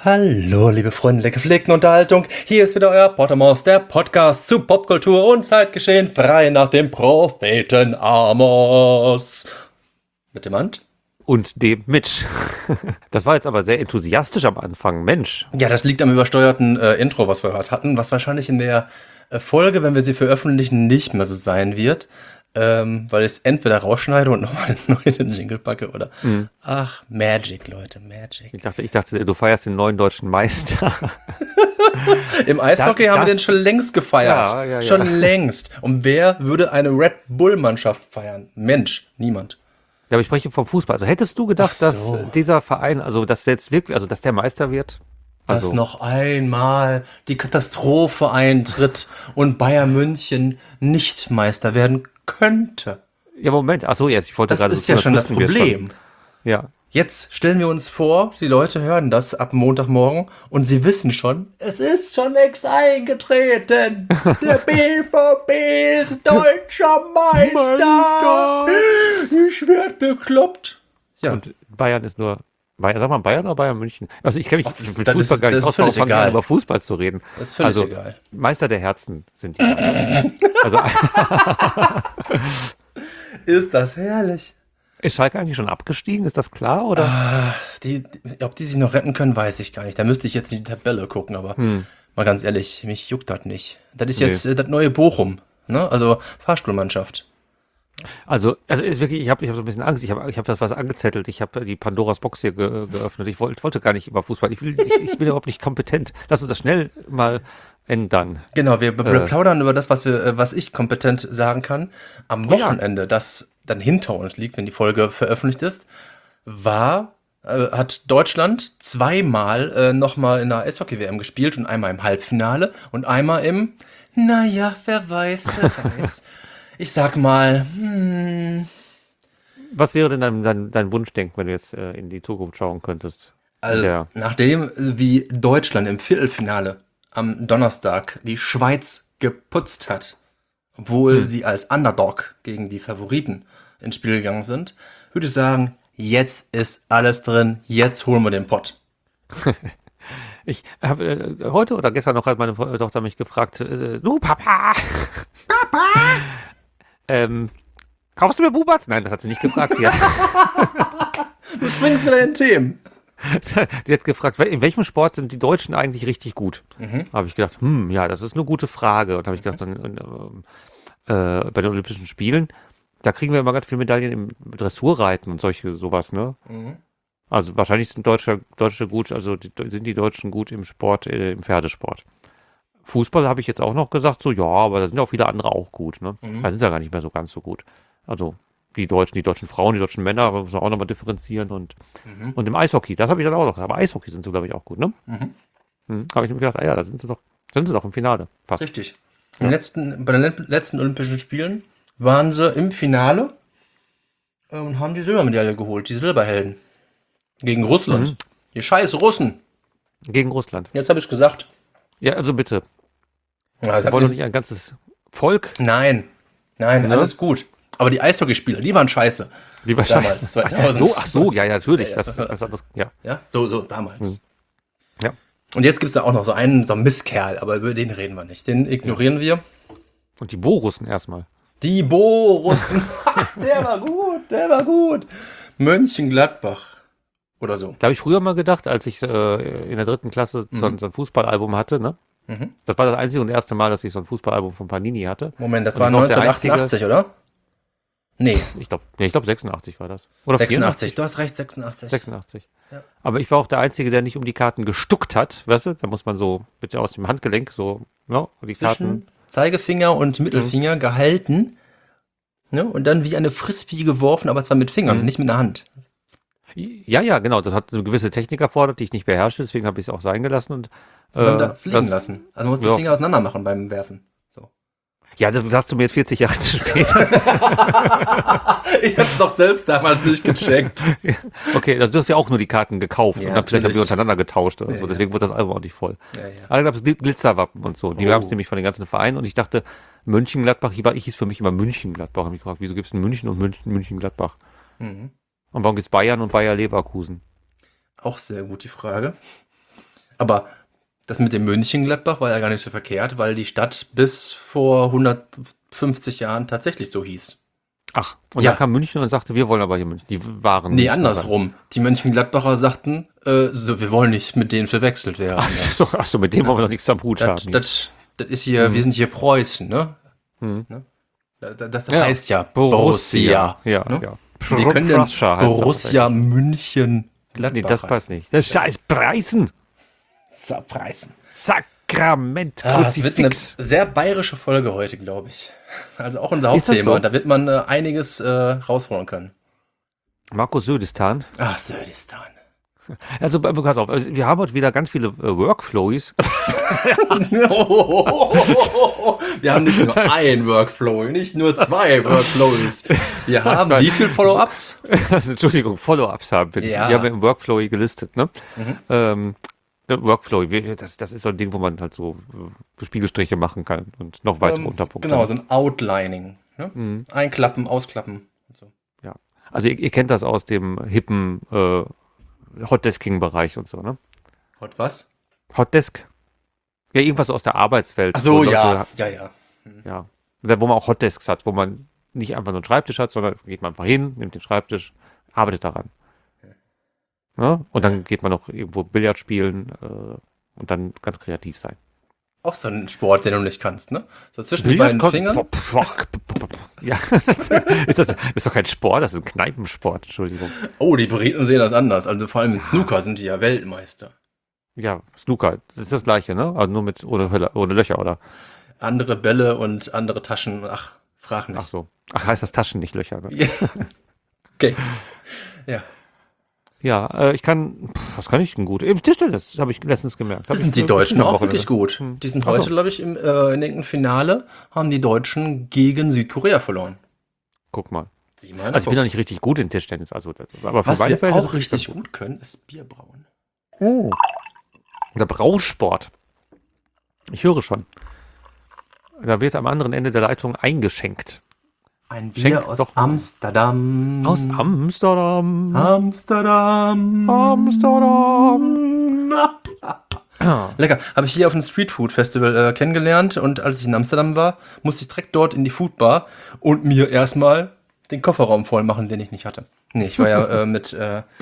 Hallo, liebe Freunde der gepflegten Unterhaltung. Hier ist wieder euer Pottermos, der Podcast zu Popkultur und Zeitgeschehen frei nach dem Propheten Amos. Mit dem Ant? Und dem Mitch. Das war jetzt aber sehr enthusiastisch am Anfang. Mensch. Ja, das liegt am übersteuerten Intro, was wir gerade hatten, was wahrscheinlich in der Folge, wenn wir sie veröffentlichen, nicht mehr so sein wird. Weil ich es entweder rausschneide und nochmal neu in den Jingle packe oder. Ach, Magic, Leute, Magic. Ich dachte, du feierst den neuen deutschen Meister. Im Eishockey haben wir den schon längst gefeiert. Ja. Schon längst. Und wer würde eine Red Bull-Mannschaft feiern? Mensch, niemand. Ja, aber ich spreche vom Fußball. Also hättest du gedacht, Ach so. dass dieser Verein, also dass der jetzt wirklich, also dass der Meister wird? Also, Dass noch einmal die Katastrophe eintritt und Bayern München nicht Meister werden könnte. ja, Moment. Ach so, jetzt. Ich wollte Das gerade ist ja schon das wussten wir Problem. Ja. Jetzt stellen wir uns vor, die Leute hören das ab Montagmorgen und sie wissen schon, es ist schon längst eingetreten. Der BVB ist deutscher Meister. Ich werd bekloppt. Ja, Und Bayern ist nur. Sag mal Bayern oder Bayern München? Also ich kenne mich mit das Fußball ist- gar das nicht ist aus, warum völlig fangen wir egal. an, über Fußball zu reden. das ist völlig Also egal. Meister der Herzen sind die. Also Ist das herrlich. ist Schalke eigentlich schon abgestiegen? Ist das klar? Oder? Ob die sich noch retten können, weiß ich gar nicht. Da müsste ich jetzt in die Tabelle gucken, aber mal ganz ehrlich, mich juckt das nicht. Das ist jetzt das neue Bochum, ne? Also Fahrstuhlmannschaft. Also ist wirklich, ich hab so ein bisschen Angst. Ich hab das was angezettelt. Ich habe die Pandoras Box hier geöffnet. Ich wollte gar nicht über Fußball. Ich bin überhaupt nicht kompetent. Lass uns das schnell mal ändern. Genau, wir plaudern über das, was ich kompetent sagen kann. Am Oh ja. Wochenende, das dann hinter uns liegt, wenn die Folge veröffentlicht ist, hat Deutschland zweimal nochmal in der Eishockey-WM gespielt und einmal im Halbfinale und einmal im, naja, wer weiß. Ich sag mal, Was wäre denn dein Wunschdenken, wenn du jetzt in die Zukunft schauen könntest? also Ja. nachdem wie Deutschland im Viertelfinale am Donnerstag die Schweiz geputzt hat, obwohl sie als Underdog gegen die Favoriten ins Spiel gegangen sind, würde ich sagen, jetzt ist alles drin, jetzt holen wir den Pott. Ich habe heute oder gestern noch hat meine Tochter mich gefragt, du Papa, kaufst du mir Bubatz? Nein, das hat sie nicht gefragt. Du springst wieder in Themen. Sie hat gefragt, in welchem Sport sind die Deutschen eigentlich richtig gut? Habe ich gedacht, ja, das ist eine gute Frage. Und habe ich gedacht, bei den Olympischen Spielen, da kriegen wir immer ganz viele Medaillen im Dressurreiten und sowas, ne? Also wahrscheinlich sind Deutsche gut, also sind die Deutschen gut im Sport, im Pferdesport. Fußball habe ich jetzt auch noch gesagt, so ja, aber da sind ja auch viele andere auch gut, ne? Da sind sie ja gar nicht mehr so ganz so gut. Also die deutschen Frauen, die deutschen Männer, aber muss man auch nochmal differenzieren und im Eishockey, das habe ich dann auch noch, aber Eishockey sind sie, glaube ich, auch gut, ne? Habe ich mir gedacht, ja, da sind sie doch im Finale, fast. Richtig. Bei den letzten Olympischen Spielen waren sie im Finale und haben die Silbermedaille geholt, die Silberhelden. Gegen Russland. Die scheiß Russen. Gegen Russland. Jetzt habe ich gesagt. Ja, also bitte. Ja, das Wir wollen doch nicht ein ganzes Volk. Nein, alles gut. Aber die Eishockeyspieler, die waren scheiße. Lieber Damals, Scheiße. 2000. Ach so, ja, natürlich. Ja. Das anderes, ja. Ja, so damals. Ja. Und jetzt gibt es da auch noch so einen Misskerl, aber über den reden wir nicht. Den ignorieren wir. Und die Borussen erstmal. Die Borussen. Der war gut. Mönchengladbach. Oder so. Da habe ich früher mal gedacht, als ich in der 3. Klasse so ein Fußballalbum hatte, ne? Das war das einzige und erste Mal, dass ich so ein Fußballalbum von Panini hatte. Moment, das Und war ich glaub, der 1988, oder? Nee, Ich glaube 86 war das. Oder 86. Du hast recht, 86. 86. Ja. Aber ich war auch der Einzige, der nicht um die Karten gestuckt hat, weißt du? Da muss man so bitte aus dem Handgelenk so, ne? Die Karten. Zwischen Zeigefinger und Mittelfinger gehalten. Ne? Und dann wie eine Frisbee geworfen, aber zwar mit Fingern, nicht mit einer Hand. Ja, genau. Das hat eine gewisse Technik erfordert, die ich nicht beherrschte, deswegen habe ich es auch sein gelassen und Dann da fliegen das- lassen. Also man muss die ja. Finger auseinander machen beim Werfen. So. Ja, das sagst du mir jetzt 40 Jahre zu spät. Ich hab's doch selbst damals nicht gecheckt. Okay, also du hast ja auch nur die Karten gekauft Ja, und dann vielleicht haben natürlich. wir untereinander getauscht oder so. Ja. Deswegen wurde das Album auch nicht voll. Ja. Aber da gab es Glitzerwappen und so. Die Oh. haben es nämlich von den ganzen Vereinen und ich dachte, Mönchengladbach, ich hieß für mich immer München-Gladbach. Habe ich gefragt, wieso gibt es München und München-Gladbach? Und warum gibt es Bayern und Bayer Leverkusen? Auch sehr gut die Frage. Aber das mit dem Mönchengladbach war ja gar nicht so verkehrt, weil die Stadt bis vor 150 Jahren tatsächlich so hieß. Ach, und Ja. dann kam München und sagte, wir wollen aber hier München. Die waren Nee, nicht andersrum. Die Mönchengladbacher sagten, so, wir wollen nicht mit denen verwechselt werden. Ach so, mit dem wollen wir doch nichts am Hut haben. Das ist hier, wir sind hier Preußen, ne? Mhm. Ne? Das Ja. heißt ja Borussia. Ja, ne? ja. Wir können denn Prussia heißt das Borussia München Gladbach. Nee, das passt nicht. Das scheiß Preisen. Zerpreisen. Sakrament, Es wird eine Kruzifix. sehr bayerische Folge heute, glaube ich. Also auch unser Ist das Hauptthema. so? Und da wird man einiges rausholen können. Markus Södistan. Ach, Södistan. Also, pass auf, also wir haben heute wieder ganz viele Workflows. Wir haben nicht nur ein Workflow, nicht nur 2 Workflows. Wir haben wie viel Follow-ups? Entschuldigung, Follow-ups haben wir. Ja. Die haben wir im Workflow gelistet, ne? Der Workflow, das ist so ein Ding, wo man halt so Spiegelstriche machen kann und noch weitere Unterpunkte. Genau, so ein Outlining. Ne? Einklappen, ausklappen. Und so. Ja. Also ihr kennt das aus dem hippen Hotdesking-Bereich und so, ne? Hot was? Hotdesk? Ja, irgendwas aus der Arbeitswelt. Ach so, wo Leute- ja. Ja. Da, wo man auch Hotdesks hat, wo man nicht einfach nur einen Schreibtisch hat, sondern geht man einfach hin, nimmt den Schreibtisch, arbeitet daran. Ja? Und dann geht man noch irgendwo Billard spielen und dann ganz kreativ sein. Auch so ein Sport, den du nicht kannst, ne? So zwischen den beiden Fingern. Ja, ist doch kein Sport, das ist ein Kneipensport, Entschuldigung. Oh, die Briten sehen das anders. Also vor allem im Snooker sind die ja Weltmeister. Ja, Snooker, das ist das gleiche, ne? Aber nur mit ohne Löcher, oder? Andere Bälle und andere Taschen. Ach, frag nicht. Ach so. Ach, heißt das Taschen, nicht Löcher, ne? Ja. Okay. Ja. Ja, was kann ich denn gut? Im Tischtennis habe ich letztens gemerkt. Das sind die Deutschen auch wirklich gut. Die sind heute, glaube ich, im in Finale haben die Deutschen gegen Südkorea verloren. Guck mal. Sieh mal, Also ich bin ja nicht richtig gut in Tischtennis, aber für was meine wir Verhältnisse auch bin ich ganz richtig gut können, ist Bier brauen. Der Brausport. Ich höre schon. Da wird am anderen Ende der Leitung eingeschenkt. Ein Bier Schenk aus doch mal. Amsterdam. Aus Amsterdam. Amsterdam. Amsterdam. Lecker. Habe ich hier auf dem Street Food Festival kennengelernt und als ich in Amsterdam war, musste ich direkt dort in die Foodbar und mir erstmal den Kofferraum voll machen, den ich nicht hatte. Nee, ich war ja mit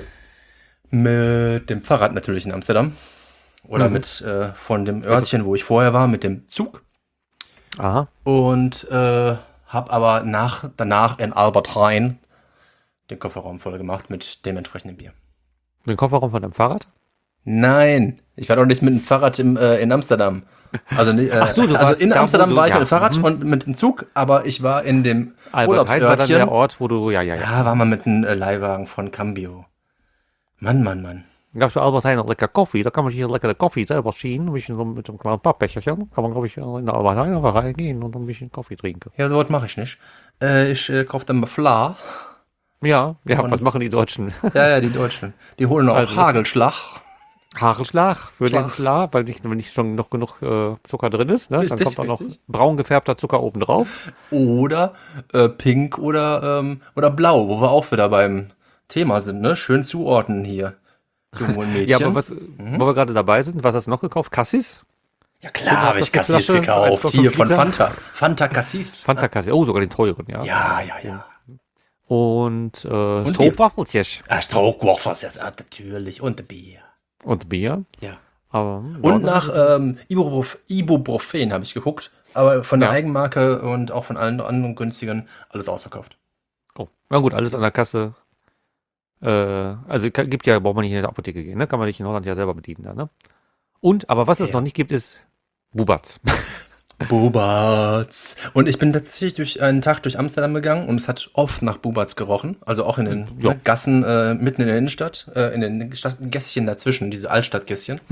dem Fahrrad natürlich in Amsterdam. Oder mit von dem Örtchen, wo ich vorher war, mit dem Zug. Aha. Und habe aber danach in Albert Rhein den Kofferraum voll gemacht mit dementsprechendem Bier. Den Kofferraum von deinem Fahrrad? Nein, ich war doch nicht mit dem Fahrrad in Amsterdam. Also, Ach so, du also warst in da, wo Amsterdam du- war ich ja, mit dem Fahrrad und mit dem Zug, aber ich war in dem Albert Heijn war dann Urlaubsörtchen. der Ort, wo du, ja. Ja, war mal mit einem Leihwagen von Cambio. Mann. Dann gab es bei Albert Heijn noch lecker Koffie. Da kann man sich lecker die Koffie selber ziehen. Ein bisschen so mit so einem kleinen Pappbecherchen. Kann man, glaube ich, in der Albert Heijn einfach reingehen und ein bisschen Kaffee trinken. Ja, sowas mache ich nicht. Ich kaufe dann mal Fla. Ja, Und- was machen die Deutschen? Ja, die Deutschen. Die holen auch Also das- Hagelschlag. Hagelschlag für den Schlag. Schlag, weil nicht schon noch genug Zucker drin ist. Ne? Dann Richtig, kommt auch noch richtig. braun gefärbter Zucker oben drauf. Oder pink oder blau, wo wir auch wieder beim Thema sind, ne? Schön zuordnen hier. Junge und Mädchen. Ja, aber wo wir gerade dabei sind, was hast du noch gekauft? Cassis? Ja, klar habe ich das die Cassis Flasche? gekauft. 1,5 Hier von Liter? Fanta. Fanta Cassis. Fanta Cassis. Oh, sogar den teuren, ja. Ja. Und Bier. Stroopwaffeltjes. Strohwaffers, ja, natürlich. Und Bier. Und Bier. Ja. Aber, Und nach Ibuprofen habe ich geguckt. Aber von der Ja. Eigenmarke und auch von allen anderen günstigen alles ausverkauft. Oh, na gut, alles an der Kasse. Also gibt ja, braucht man nicht in der Apotheke gehen, ne? Kann man nicht in Holland ja selber bedienen da, ne? Und, aber was es Ja. noch nicht gibt, ist Bubatz. Bubatz. Und ich bin tatsächlich durch einen Tag durch Amsterdam gegangen und es hat oft nach Bubatz gerochen. Also auch in den Ja. Gassen mitten in der Innenstadt, in den Gässchen dazwischen, diese Altstadtgässchen.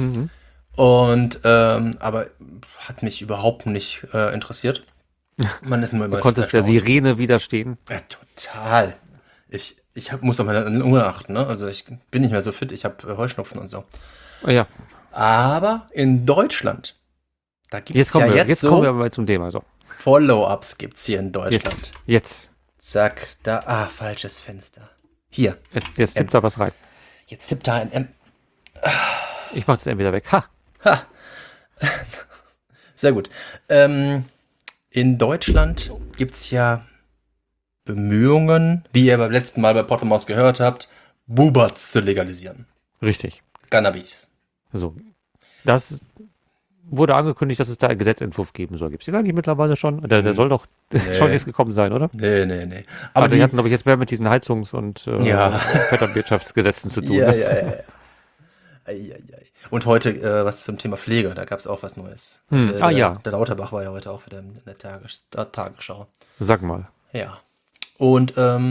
Und aber hat mich überhaupt nicht interessiert. Man ist nur immer Du konntest der erstaunt. Sirene widerstehen. Ja, total. Muss auf meine Lunge achten, ne? Also ich bin nicht mehr so fit, ich habe Heuschnupfen und so. Ja, Aber in Deutschland, da gibt jetzt es kommen ja wir, jetzt jetzt so kommen wir mal zum Thema. So, Follow-ups gibt's hier in Deutschland. jetzt Zack, falsches Fenster. Hier, tippt da was rein. jetzt tippt da ein M. Ich mache das entweder weg. Ha! Ha! Sehr gut. In Deutschland gibt es ja Bemühungen, wie ihr beim letzten Mal bei Pottermouth gehört habt, Buberts zu legalisieren. Richtig. Cannabis. So. Das wurde angekündigt, dass es da einen Gesetzentwurf geben soll. Gibt es den eigentlich mittlerweile schon? Der soll doch schon jetzt gekommen sein, oder? Nee. Aber die hatten, glaube ich, jetzt mehr mit diesen Heizungs- und Vetternwirtschaftsgesetzen zu tun. Ja. Ne? Ei. Und heute was zum Thema Pflege, da gab es auch was Neues. Ja. Der Lauterbach war ja heute auch wieder in der Tagesschau. Sag mal. Ja. Und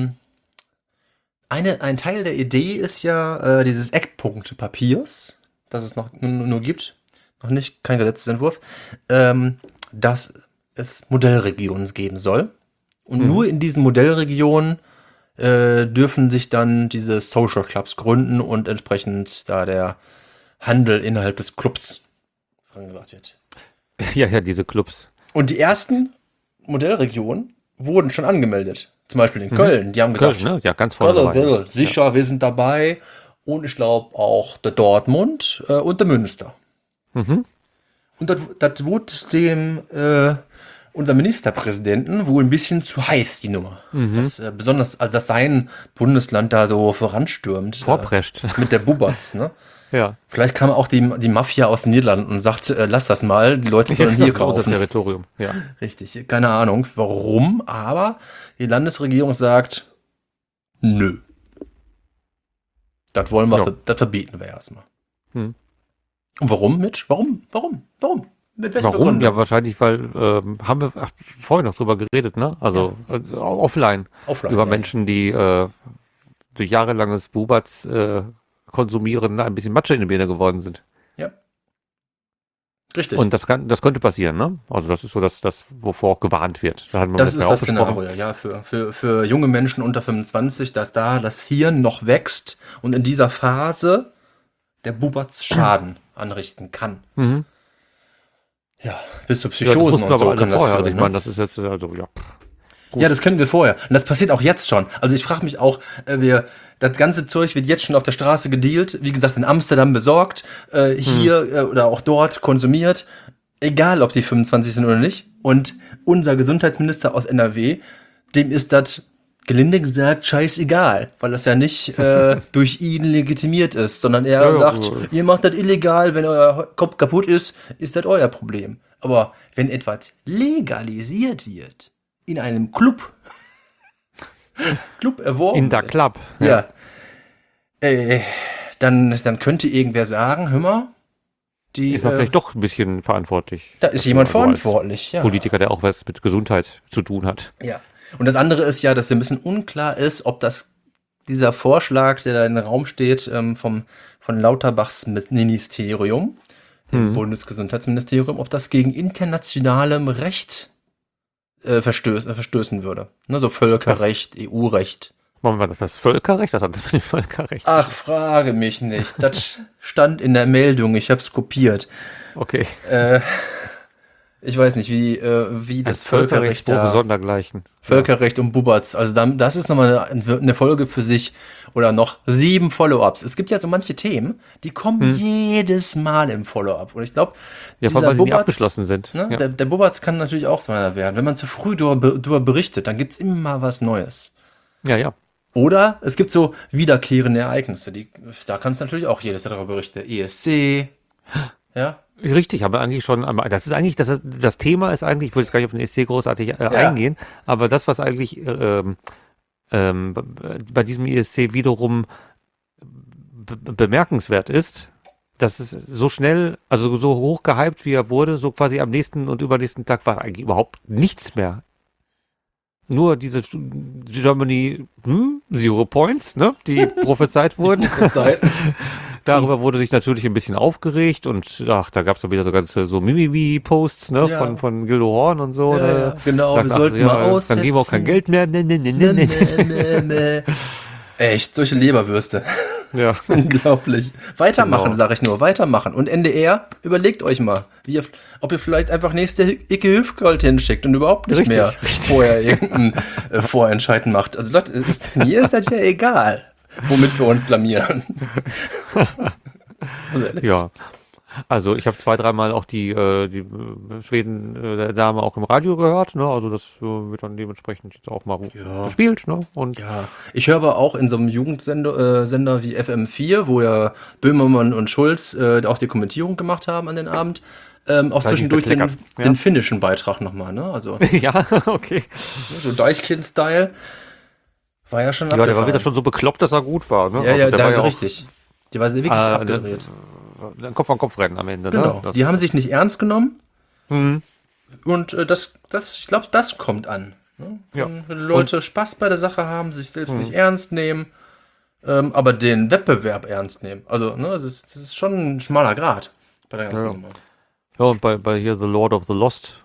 ein Teil der Idee ist ja dieses Eckpunktepapiers, das es noch nur gibt, noch nicht kein Gesetzesentwurf, dass es Modellregionen geben soll. Und nur in diesen Modellregionen dürfen sich dann diese Social Clubs gründen und entsprechend da der Handel innerhalb des Clubs vorangebracht wird. Ja, diese Clubs. Und die ersten Modellregionen wurden schon angemeldet. Zum Beispiel in Köln. Die haben gesagt, Köln, ne? Ja, ganz vorne dabei. Köln, sicher, wir sind dabei. Und ich glaube auch der Dortmund und der Münster. Und das wurde dem unserem Ministerpräsidenten wohl ein bisschen zu heiß, die Nummer. Das, besonders als das sein Bundesland da so voranstürmt. Vorprescht. Mit der Buberts, ne? Ja. Vielleicht kam auch die Mafia aus den Niederlanden und sagt, lass das mal, die Leute sollen hier Das ist unser kaufen. Territorium, ja. Richtig, keine Ahnung warum, aber die Landesregierung sagt, nö. Das wollen wir, das verbieten wir erstmal. Und warum, Mitch? Warum? Mit welcher Warum? Begründung? Ja, wahrscheinlich, weil, haben wir vorhin noch drüber geredet, ne? Also offline. Über ja. Menschen, die durch jahrelanges Buberts konsumieren, ein bisschen Matsche in die Birne geworden sind. Ja. Richtig. Und das könnte passieren, ne? Also das ist so das wovor auch gewarnt wird. Da hatten wir das letztes ist Mal das auch besprochen. Szenario, ja, für junge Menschen unter 25, dass da das Hirn noch wächst und in dieser Phase der Buberts Schaden anrichten kann. Ja, bis zu Ja, das Psychosen wussten wir und so aber alle kann das vorher. führen, Also ich ne? meine, das ist jetzt, also ja. Ja, das können wir vorher. Und das passiert auch jetzt schon. Also ich frage mich auch, das ganze Zeug wird jetzt schon auf der Straße gedealt. Wie gesagt, in Amsterdam besorgt, hier oder auch dort konsumiert. Egal, ob die 25 sind oder nicht. Und unser Gesundheitsminister aus NRW, dem ist das, gelinde gesagt, scheißegal. Weil das ja nicht durch ihn legitimiert ist, sondern er sagt, ihr macht das illegal, wenn euer Kopf kaputt ist das euer Problem. Aber wenn etwas legalisiert wird, in einem Club erworben. In der Club. Ja. Dann könnte irgendwer sagen, hör mal, Ist man vielleicht doch ein bisschen verantwortlich. da ist jemand Also als verantwortlich, ja. Politiker, der auch was mit Gesundheit zu tun hat. Ja. Und das andere ist ja, dass ein bisschen unklar ist, ob dieser Vorschlag, der da in den Raum steht, von Lauterbachs Ministerium, dem Bundesgesundheitsministerium, ob das gegen internationalem Recht verstößen würde. Ne, so Völkerrecht, EU-Recht. Wollen wir das Völkerrecht? Was hat das mit dem Völkerrecht? Ach, frage mich nicht. Das stand in der Meldung, ich hab's kopiert. Okay. Ich weiß nicht, wie das Völkerrecht Völkerrechtsbuch da, sondergleichen. Völkerrecht und Buberts. Also das ist nochmal eine Folge für sich oder noch 7 Follow-ups. Es gibt ja so manche Themen, die kommen jedes Mal im Follow-up. Und ich glaube, Ja, vor allem, weil sie nicht abgeschlossen sind. Ne, Ja. der Buberts kann natürlich auch so einer werden. Wenn man zu früh darüber berichtet, dann gibt's immer was Neues. Ja. Oder es gibt so wiederkehrende Ereignisse. Da kannst du natürlich auch jedes Jahr darüber berichten. Der ESC, ja. Richtig, aber eigentlich schon, das ist eigentlich, das Thema ist eigentlich, ich will jetzt gar nicht auf den ESC großartig eingehen, aber das, was eigentlich bei diesem ESC wiederum bemerkenswert ist, dass es so schnell, also so hoch gehypt, wie er wurde, so quasi am nächsten und übernächsten Tag war eigentlich überhaupt nichts mehr. Nur diese Germany 0 Points, ne, die prophezeit wurden. Darüber wurde sich natürlich ein bisschen aufgeregt und da gab es dann wieder so ganze so Mimimi-Posts, ne, von Gildo Horn und so. Ja, ja, genau, wir sollten mal aussetzen. Dann geben wir auch kein Geld mehr. Nee. Echt, solche Leberwürste. Ja. Unglaublich. Weitermachen, Genau. sage ich nur, weitermachen. Und NDR, überlegt euch mal, ob ihr vielleicht einfach nächste Icke Hüfgold hinschickt und überhaupt nicht Richtig, mehr vorher irgendein Vorentscheiden macht. Also Leute, mir ist das ja egal, womit wir uns blamieren. Also ehrlich. Ja. Also ich habe 2, 3 Mal auch die Schweden Dame auch im Radio gehört, ne? Also das wird dann dementsprechend jetzt auch mal Ja. gespielt, ne? Und Ja, ich höre aber auch in so einem Jugendsender Sender wie FM4, wo ja Böhmermann und Schulz auch die Kommentierung gemacht haben an den Abend, auch Sei zwischendurch nicht bekleckert, ja. den finnischen Beitrag nochmal, ne? Also ja, okay. so Deichkind-Style war ja schon Ja, der war abgefahren. wieder schon so bekloppt, dass er gut war, ne? Ja, Also ja, der da war ja auch, richtig. Die war wirklich abgedreht. ein Kopf an Kopf rennen am Ende, Genau. ne? Das, Die haben sich nicht ernst genommen Mhm. und ich glaube, das kommt an. Ne? Ja. Wenn Leute Spaß bei der Sache haben, sich selbst nicht ernst nehmen, aber den Wettbewerb ernst nehmen. Also, ne, das ist schon ein schmaler Grat bei der ganzen Ja. Nummer. Ja, und bei hier The Lord of the Lost,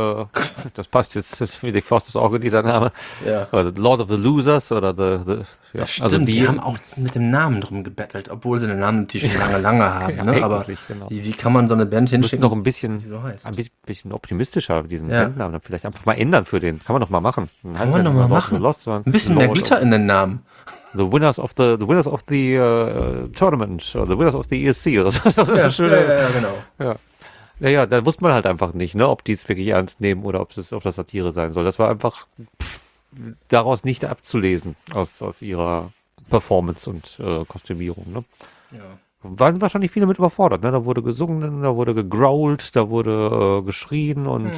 das passt jetzt wie die Faust aufs Auge, dieser Name. Ja. Oder The Lord of the Losers oder ja, Stimmt, also die haben auch mit dem Namen drum gebettelt, obwohl sie den Namen natürlich schon lange haben. Ja, Ne? Aber eigentlich, genau. wie kann man so eine Band müssen hinschicken, noch ein bisschen, die so heißt? bisschen optimistischer diesen Ja. Bandnamen dann vielleicht einfach mal ändern für den. Kann man doch mal machen. Dann heißt man ja doch nicht mal mehr Lord of the machen. Lost, sondern Ein bisschen mehr Lord Glitter in den Namen. the winners of the tournament oder the winners of the ESC oder so. Ja, Schöne- ja, genau. Ja. Naja, da wusste man halt einfach nicht, ne, ob die es wirklich ernst nehmen oder ob das Satire sein soll. Das war einfach daraus nicht abzulesen aus ihrer Performance und Kostümierung. Ne? Ja. Waren wahrscheinlich viele mit überfordert. Ne? Da wurde gesungen, da wurde gegrowlt, da wurde geschrien und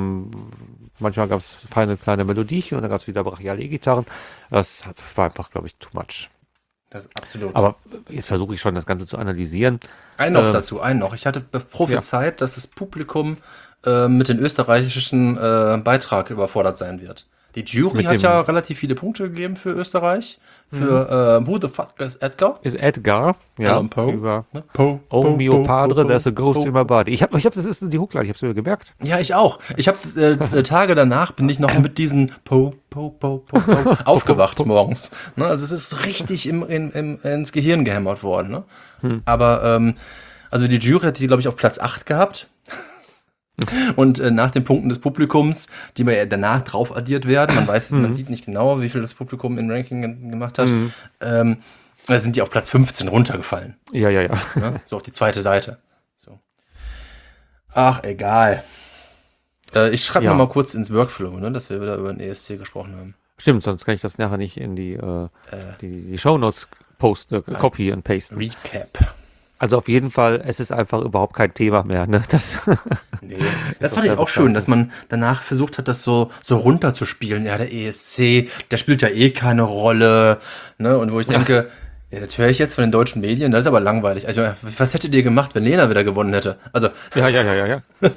manchmal gab es feine kleine Melodiechen und dann gab es wieder brachiale E-Gitarren. Das war einfach, glaube ich, too much. Das ist absolut. Aber jetzt versuche ich schon, das Ganze zu analysieren. Ein noch. Ich hatte prophezeit, dass das Publikum mit dem österreichischen Beitrag überfordert sein wird. Die Jury Mit hat dem- ja relativ viele Punkte gegeben für Österreich. Für Who the fuck is Edgar? Ist Edgar, ja, Allan Poe. über Ne? Poe, Oh mio padre, Poe, there's a ghost Poe. in my body. Ich hab, das ist die Hookline, ich hab's mir gemerkt. Ja, ich auch. Ich habe Tage danach bin ich noch mit diesen Po aufgewacht morgens. Ne? Also es ist richtig ins Gehirn gehämmert worden. Ne? Aber also die Jury hat die, glaube ich, auf Platz 8 gehabt. Und nach den Punkten des Publikums, die mir danach drauf addiert werden, man sieht nicht genau, wie viel das Publikum im Ranking gemacht hat, da sind die auf Platz 15 runtergefallen. Ja. Ne? So auf die zweite Seite. So. Ach, egal. Ich schreibe Ja. noch mal kurz ins Workflow, ne, dass wir wieder über den ESC gesprochen haben. Stimmt, sonst kann ich das nachher nicht in die Shownotes copy and paste. Recap. Also auf jeden Fall, es ist einfach überhaupt kein Thema mehr. Ne? Das, Nee. Das fand ich auch schön, dass man danach versucht hat, das so runterzuspielen. Ja, der ESC, der spielt ja eh keine Rolle. Ne? Und wo ich denke, ja, das höre ich jetzt von den deutschen Medien, das ist aber langweilig. Also, was hättet ihr gemacht, wenn Lena wieder gewonnen hätte? Also, ja.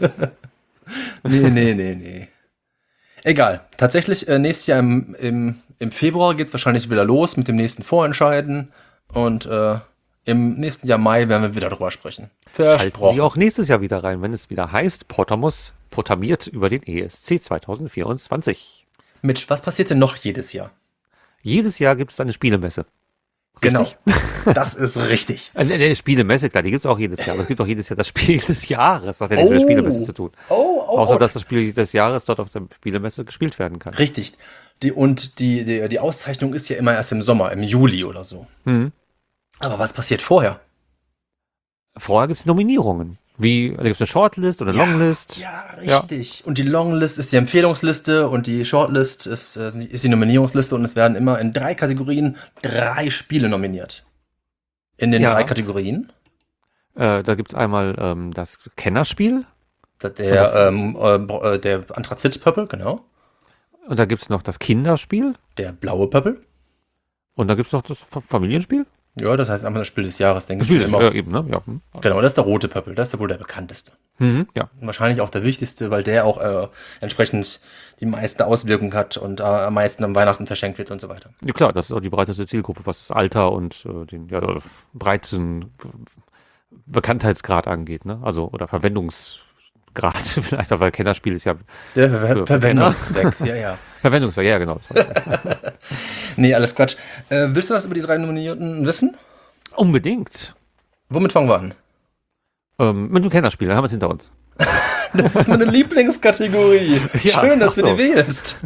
nee. Egal. Tatsächlich, nächstes Jahr im Februar geht es wahrscheinlich wieder los mit dem nächsten Vorentscheiden. Und im nächsten Jahr Mai werden wir wieder drüber sprechen. Schalten Sie auch nächstes Jahr wieder rein, wenn es wieder heißt, Pottermus protamiert über den ESC 2024. Mitch, was passiert denn noch jedes Jahr? Jedes Jahr gibt es eine Spielemesse. Richtig? Genau. Das ist richtig. Eine Spielemesse, klar, die gibt es auch jedes Jahr. Aber es gibt auch jedes Jahr das Spiel des Jahres. Das hat ja nichts mit der Spielemesse zu tun. Außer, dass das Spiel des Jahres dort auf der Spielemesse gespielt werden kann. Richtig. Die Auszeichnung ist ja immer erst im Sommer, im Juli oder so. Aber was passiert vorher? Vorher gibt es Nominierungen. Da gibt es eine Shortlist oder eine Longlist. Ja, richtig. Und die Longlist ist die Empfehlungsliste und die Shortlist ist die Nominierungsliste und es werden immer in 3 Kategorien 3 Spiele nominiert. In den 3 Kategorien. Da gibt es einmal das Kennerspiel. Der Anthrazit-Pöppel, genau. Und da gibt es noch das Kinderspiel. Der blaue Pöppel. Und da gibt es noch das Familienspiel. Ja, das heißt einfach das Spiel des Jahres, denke ich. Spiel ist eben, ne? Ja. Genau, das ist der rote Pöppel. Das ist wohl der bekannteste. Ja. Und wahrscheinlich auch der wichtigste, weil der auch entsprechend die meiste Auswirkung hat und am meisten am Weihnachten verschenkt wird und so weiter. Ja klar, das ist auch die breiteste Zielgruppe, was das Alter und den breiten Bekanntheitsgrad angeht, ne? Also, oder Verwendungsgrad vielleicht, aber Kennerspiel ist ja Der Verwendungszweck, ja. Verwendungszweck, ja genau. Nee, alles Quatsch. Willst du was über die 3 Nominierten wissen? Unbedingt. Womit fangen wir an? Mit dem Kennerspiel, dann haben wir es hinter uns. Das ist meine Lieblingskategorie. Ja, Schön, dass ach du so. die wählst.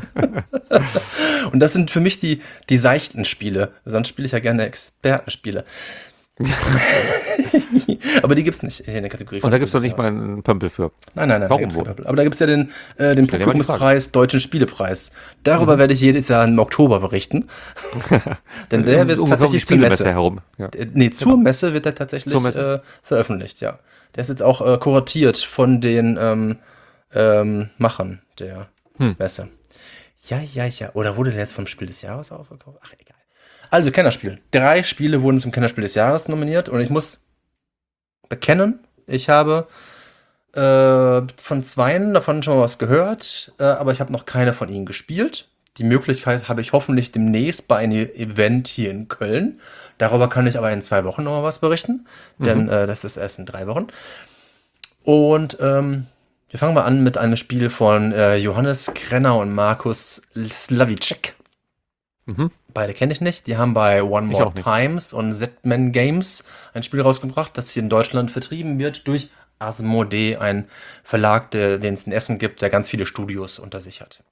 Und das sind für mich die seichten Spiele. Sonst spiele ich ja gerne Expertenspiele. Aber die gibt's nicht in der Kategorie. Und da gibt's doch nicht mal einen Pömpel für. Nein, da Warum gibt's wohl? keinen Pömpel. Aber da gibt's ja den Stell dir mal die Publikumspreis, Deutschen Spielepreis. Darüber werde ich jedes Jahr im Oktober berichten. Denn der wird Ungefähr um die tatsächlich zur Spielemesse Messe. herum. Ja. Nee, zur Messe wird der tatsächlich Zur Messe. veröffentlicht, ja. Der ist jetzt auch kuratiert von den Machern der Messe. Ja. Oder wurde der jetzt vom Spiel des Jahres aufgekauft? Ach, egal. Also, Kennerspiel. 3 Spiele wurden zum Kennerspiel des Jahres nominiert und ich muss bekennen, ich habe von 2 davon schon mal was gehört, aber ich habe noch keine von ihnen gespielt. Die Möglichkeit habe ich hoffentlich demnächst bei einem Event hier in Köln. Darüber kann ich aber in 2 Wochen noch mal was berichten, denn das ist erst in 3 Wochen. Und wir fangen mal an mit einem Spiel von Johannes Krenner und Markus Slavicek. Beide kenne ich nicht. Die haben bei One Ich More auch nicht. Times und Z-Man Games ein Spiel rausgebracht, das hier in Deutschland vertrieben wird durch Asmodee, ein Verlag, den es in Essen gibt, der ganz viele Studios unter sich hat.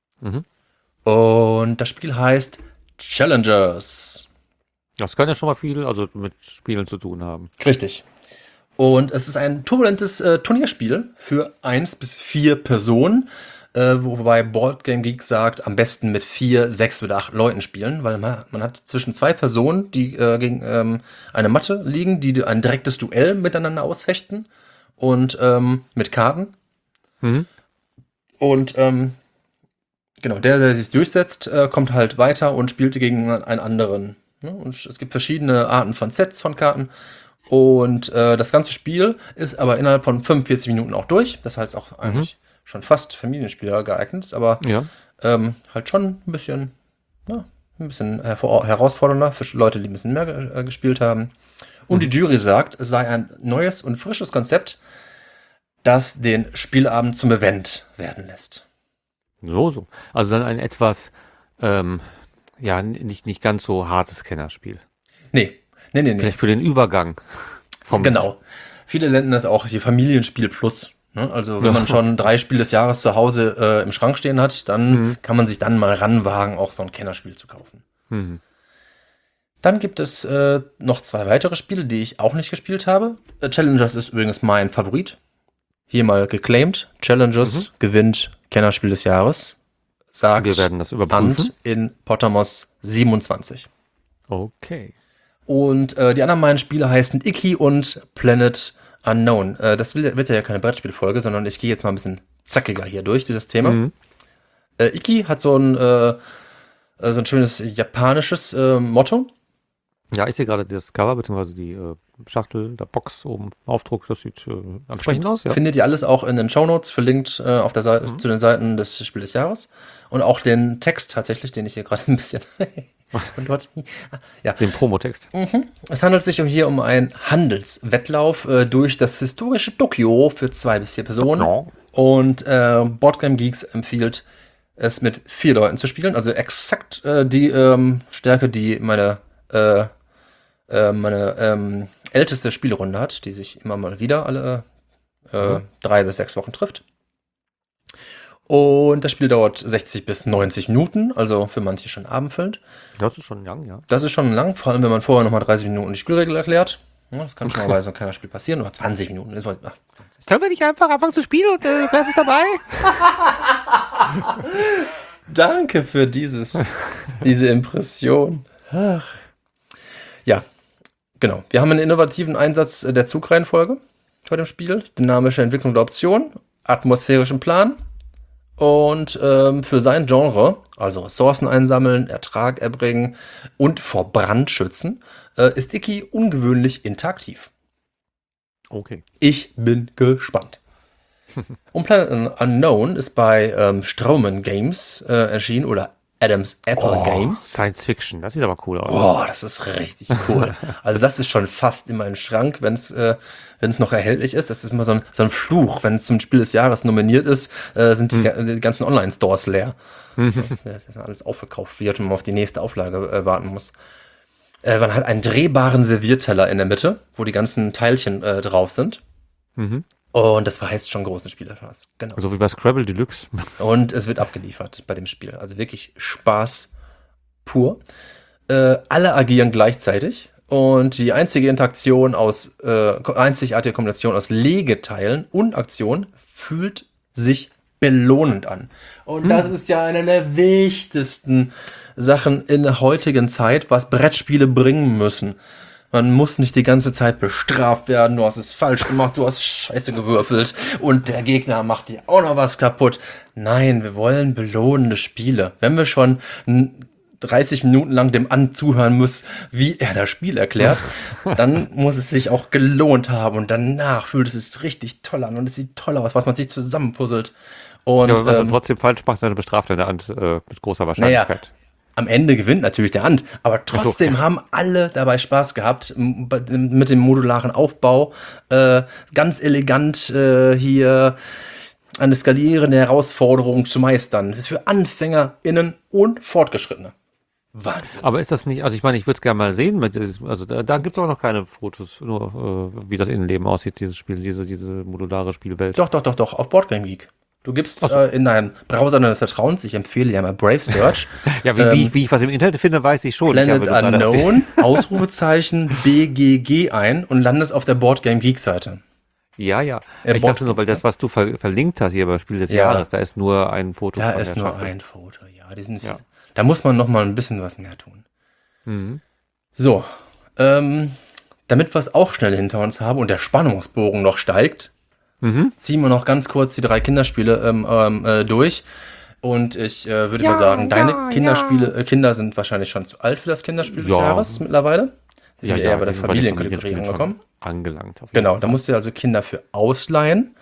Und das Spiel heißt Challengers. Das kann ja schon mal viel, also mit Spielen zu tun haben. Richtig. Und es ist ein turbulentes Turnierspiel für 1 bis 4 Personen, wobei Board Game Geek sagt, am besten mit 4, 6 oder 8 Leuten spielen, weil man hat zwischen 2 Personen, die gegen eine Matte liegen, die ein direktes Duell miteinander ausfechten und mit Karten. Und genau, der sich durchsetzt, kommt halt weiter und spielt gegen einen anderen. Ne? Und es gibt verschiedene Arten von Sets von Karten. Und das ganze Spiel ist aber innerhalb von 45 Minuten auch durch. Das heißt auch eigentlich schon fast Familienspieler geeignet. Ist aber Ja. halt schon ein bisschen herausfordernder für Leute, die ein bisschen mehr gespielt haben. Und die Jury sagt, es sei ein neues und frisches Konzept, das den Spielabend zum Event werden lässt. So. Also dann ein etwas, ja, nicht ganz so hartes Kennerspiel. Nee. Vielleicht für den Übergang. Genau. Viele nennen das auch hier Familienspiel Plus. Ne? Also wenn man schon 3 Spiele des Jahres zu Hause im Schrank stehen hat, dann kann man sich dann mal ranwagen, auch so ein Kennerspiel zu kaufen. Dann gibt es noch 2 weitere Spiele, die ich auch nicht gespielt habe. Challengers ist übrigens mein Favorit. Hier mal geclaimed. Challengers gewinnt Kennerspiel des Jahres. Sagt Wir werden das überprüfen. Ant in Pottermos 27. Okay. Und die anderen beiden Spiele heißen Icky und Planet Unknown. Das wird ja keine Brettspielfolge, sondern ich gehe jetzt mal ein bisschen zackiger hier durch dieses Thema. Icky hat so ein schönes japanisches Motto. Ja, ich sehe gerade das Cover, beziehungsweise die Schachtel, der Box oben, Aufdruck, das sieht ansprechend aus. Ja. Findet ihr alles auch in den Shownotes verlinkt auf der Seite zu den Seiten des Spiel des Jahres. Und auch den Text tatsächlich, den ich hier gerade ein bisschen und dort. Ja. Den Promotext. Es handelt sich hier um einen Handelswettlauf durch das historische Tokio für 2 bis 4 Personen. Tokio. Und Boardgame Geeks empfiehlt es mit 4 Leuten zu spielen. Also exakt die Stärke, die meine älteste Spielrunde hat, die sich immer mal wieder alle 3 bis 6 Wochen trifft. Und das Spiel dauert 60 bis 90 Minuten, also für manche schon abendfüllend. Das ist schon lang, ja. Das ist schon lang, vor allem wenn man vorher nochmal 30 Minuten die Spielregel erklärt. Ja, das kann schon mal bei so einem kleinen Spiel passieren. Oder 20 Minuten. 20. Können wir nicht einfach anfangen zu spielen und du bist dabei? Danke für diese Impression. Ach. Ja, genau. Wir haben einen innovativen Einsatz der Zugreihenfolge bei dem Spiel. Dynamische Entwicklung der Option, atmosphärischen Plan. Und für sein Genre, also Ressourcen einsammeln, Ertrag erbringen und vor Brand schützen, ist Icky ungewöhnlich interaktiv. Okay. Ich bin gespannt. Und Planet Unknown ist bei Straumann Games erschienen oder Adams Apple Games. Science Fiction, das sieht aber cool aus. Oh, das ist richtig cool. Also das ist schon fast in meinem Schrank, wenn es noch erhältlich ist. Das ist immer so ein Fluch. Wenn es zum Spiel des Jahres nominiert ist, sind die ganzen Online-Stores leer. Dass alles aufverkauft wird und man auf die nächste Auflage warten muss. Man hat einen drehbaren Servierteller in der Mitte, wo die ganzen Teilchen drauf sind. Und das verheißt schon großen Spielerspaß. Genau. So wie bei Scrabble Deluxe. Und es wird abgeliefert bei dem Spiel. Also wirklich Spaß pur. Alle agieren gleichzeitig. Und die einzigartige Kombination aus Legeteilen und Aktion fühlt sich belohnend an. Und das ist ja eine der wichtigsten Sachen in der heutigen Zeit, was Brettspiele bringen müssen. Man muss nicht die ganze Zeit bestraft werden, du hast es falsch gemacht, du hast Scheiße gewürfelt und der Gegner macht dir auch noch was kaputt. Nein, wir wollen belohnende Spiele. Wenn wir schon 30 Minuten lang dem zuhören müssen, wie er das Spiel erklärt, dann muss es sich auch gelohnt haben und danach fühlt es sich richtig toll an und es sieht toll aus, was man sich zusammenpuzzelt. Und ja, was man trotzdem falsch macht, dann bestraft er in der Hand mit großer Wahrscheinlichkeit. Naja, am Ende gewinnt natürlich der Hand, aber trotzdem haben alle dabei Spaß gehabt mit dem modularen Aufbau. Ganz elegant hier eine skalierende Herausforderung zu meistern. Das ist für AnfängerInnen und Fortgeschrittene. Wahnsinn. Aber ist das nicht, also ich meine, ich würde es gerne mal sehen, also da gibt es auch noch keine Fotos, nur wie das Innenleben aussieht, dieses Spiel, diese modulare Spielwelt. Doch, auf Boardgame Geek. Du gibst in deinem Browser deines Vertrauens, ich empfehle ja mal Brave Search. Ja, wie ich was im Internet finde, weiß ich schon. Planet Unknown, Ausrufezeichen, BGG ein und landest auf der Boardgame Geek Seite. Ja. Ich dachte nur, weil das, was du verlinkt hast hier bei Spiel des Jahres, da ist nur ein Foto. Da ist nur ein Foto, ja. Da muss man noch mal ein bisschen was mehr tun. Mhm. So, damit wir es auch schnell hinter uns haben und der Spannungsbogen noch steigt, ziehen wir noch ganz kurz die 3 Kinderspiele durch. Und ich würde mal sagen, deine Kinder sind wahrscheinlich schon zu alt für das Kinderspiel des Jahres mittlerweile. Sind wir eher bei der Familienkategorie angekommen. Angelangt. Genau, da musst du also Kinder für ausleihen.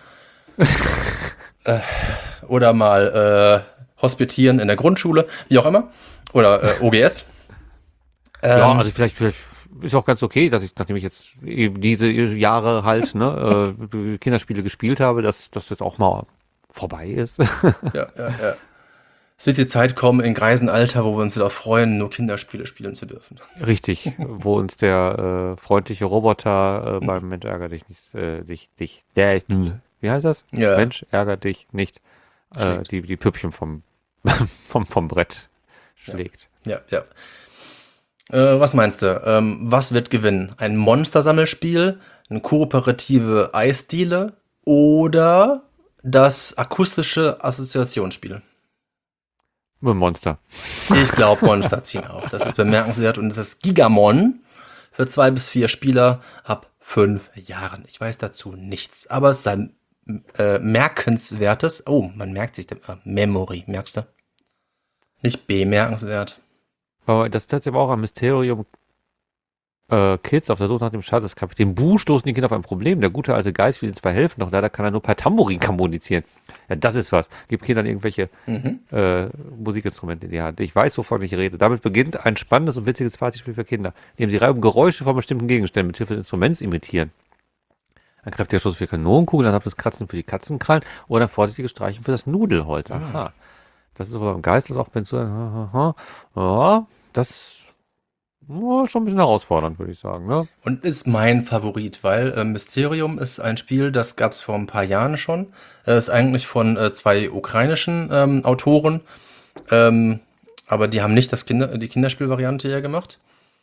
Oder mal hospitieren in der Grundschule, wie auch immer. Oder OGS. Ja, also vielleicht ist auch ganz okay, dass ich, nachdem ich jetzt eben diese Jahre halt Kinderspiele gespielt habe, dass das jetzt auch mal vorbei ist. Ja. Es wird die Zeit kommen im greisen Alter, wo wir uns wieder freuen, nur Kinderspiele spielen zu dürfen. Richtig, wo uns der freundliche Roboter beim Mensch ärger dich nicht, wie heißt das? Ja. Mensch ärger dich nicht, die Püppchen vom Brett schlägt. Ja. Was meinst du? Was wird gewinnen? Ein Monstersammelspiel, eine kooperative Eisdiele oder das akustische Assoziationsspiel? Monster. Ich glaube, Monster ziehen auch. Das ist bemerkenswert und es ist Gigamon für 2 bis 4 Spieler ab 5 Jahren. Ich weiß dazu nichts, aber es ist ein merkenswertes. Oh, man merkt sich Memory, merkst du? Nicht bemerkenswert. Aber das ist tatsächlich auch ein Mysterium. Kids auf der Suche nach dem Schatz des Kapitän Bu stoßen die Kinder auf ein Problem. Der gute alte Geist will ihnen zwar helfen, doch leider kann er nur per Tambourin kommunizieren. Ja, das ist was. Gibt Kindern irgendwelche Musikinstrumente in die Hand. Ich weiß, wovon ich rede. Damit beginnt ein spannendes und witziges Partyspiel für Kinder, in dem sie Reiben Geräusche von bestimmten Gegenständen mit Hilfe des Instruments imitieren. Ein kräftiger Schuss für Kanonenkugeln, ein sanftes Kratzen für die Katzenkrallen oder ein vorsichtiges Streichen für das Nudelholz. Aha. Das ist aber beim Geist, das auch, wenn du, ja, das schon ein bisschen herausfordernd, würde ich sagen. Ne? Und ist mein Favorit, weil Mysterium ist ein Spiel, das gab es vor ein paar Jahren schon. Ist eigentlich von 2 ukrainischen Autoren, aber die haben nicht die Kinderspielvariante hier gemacht.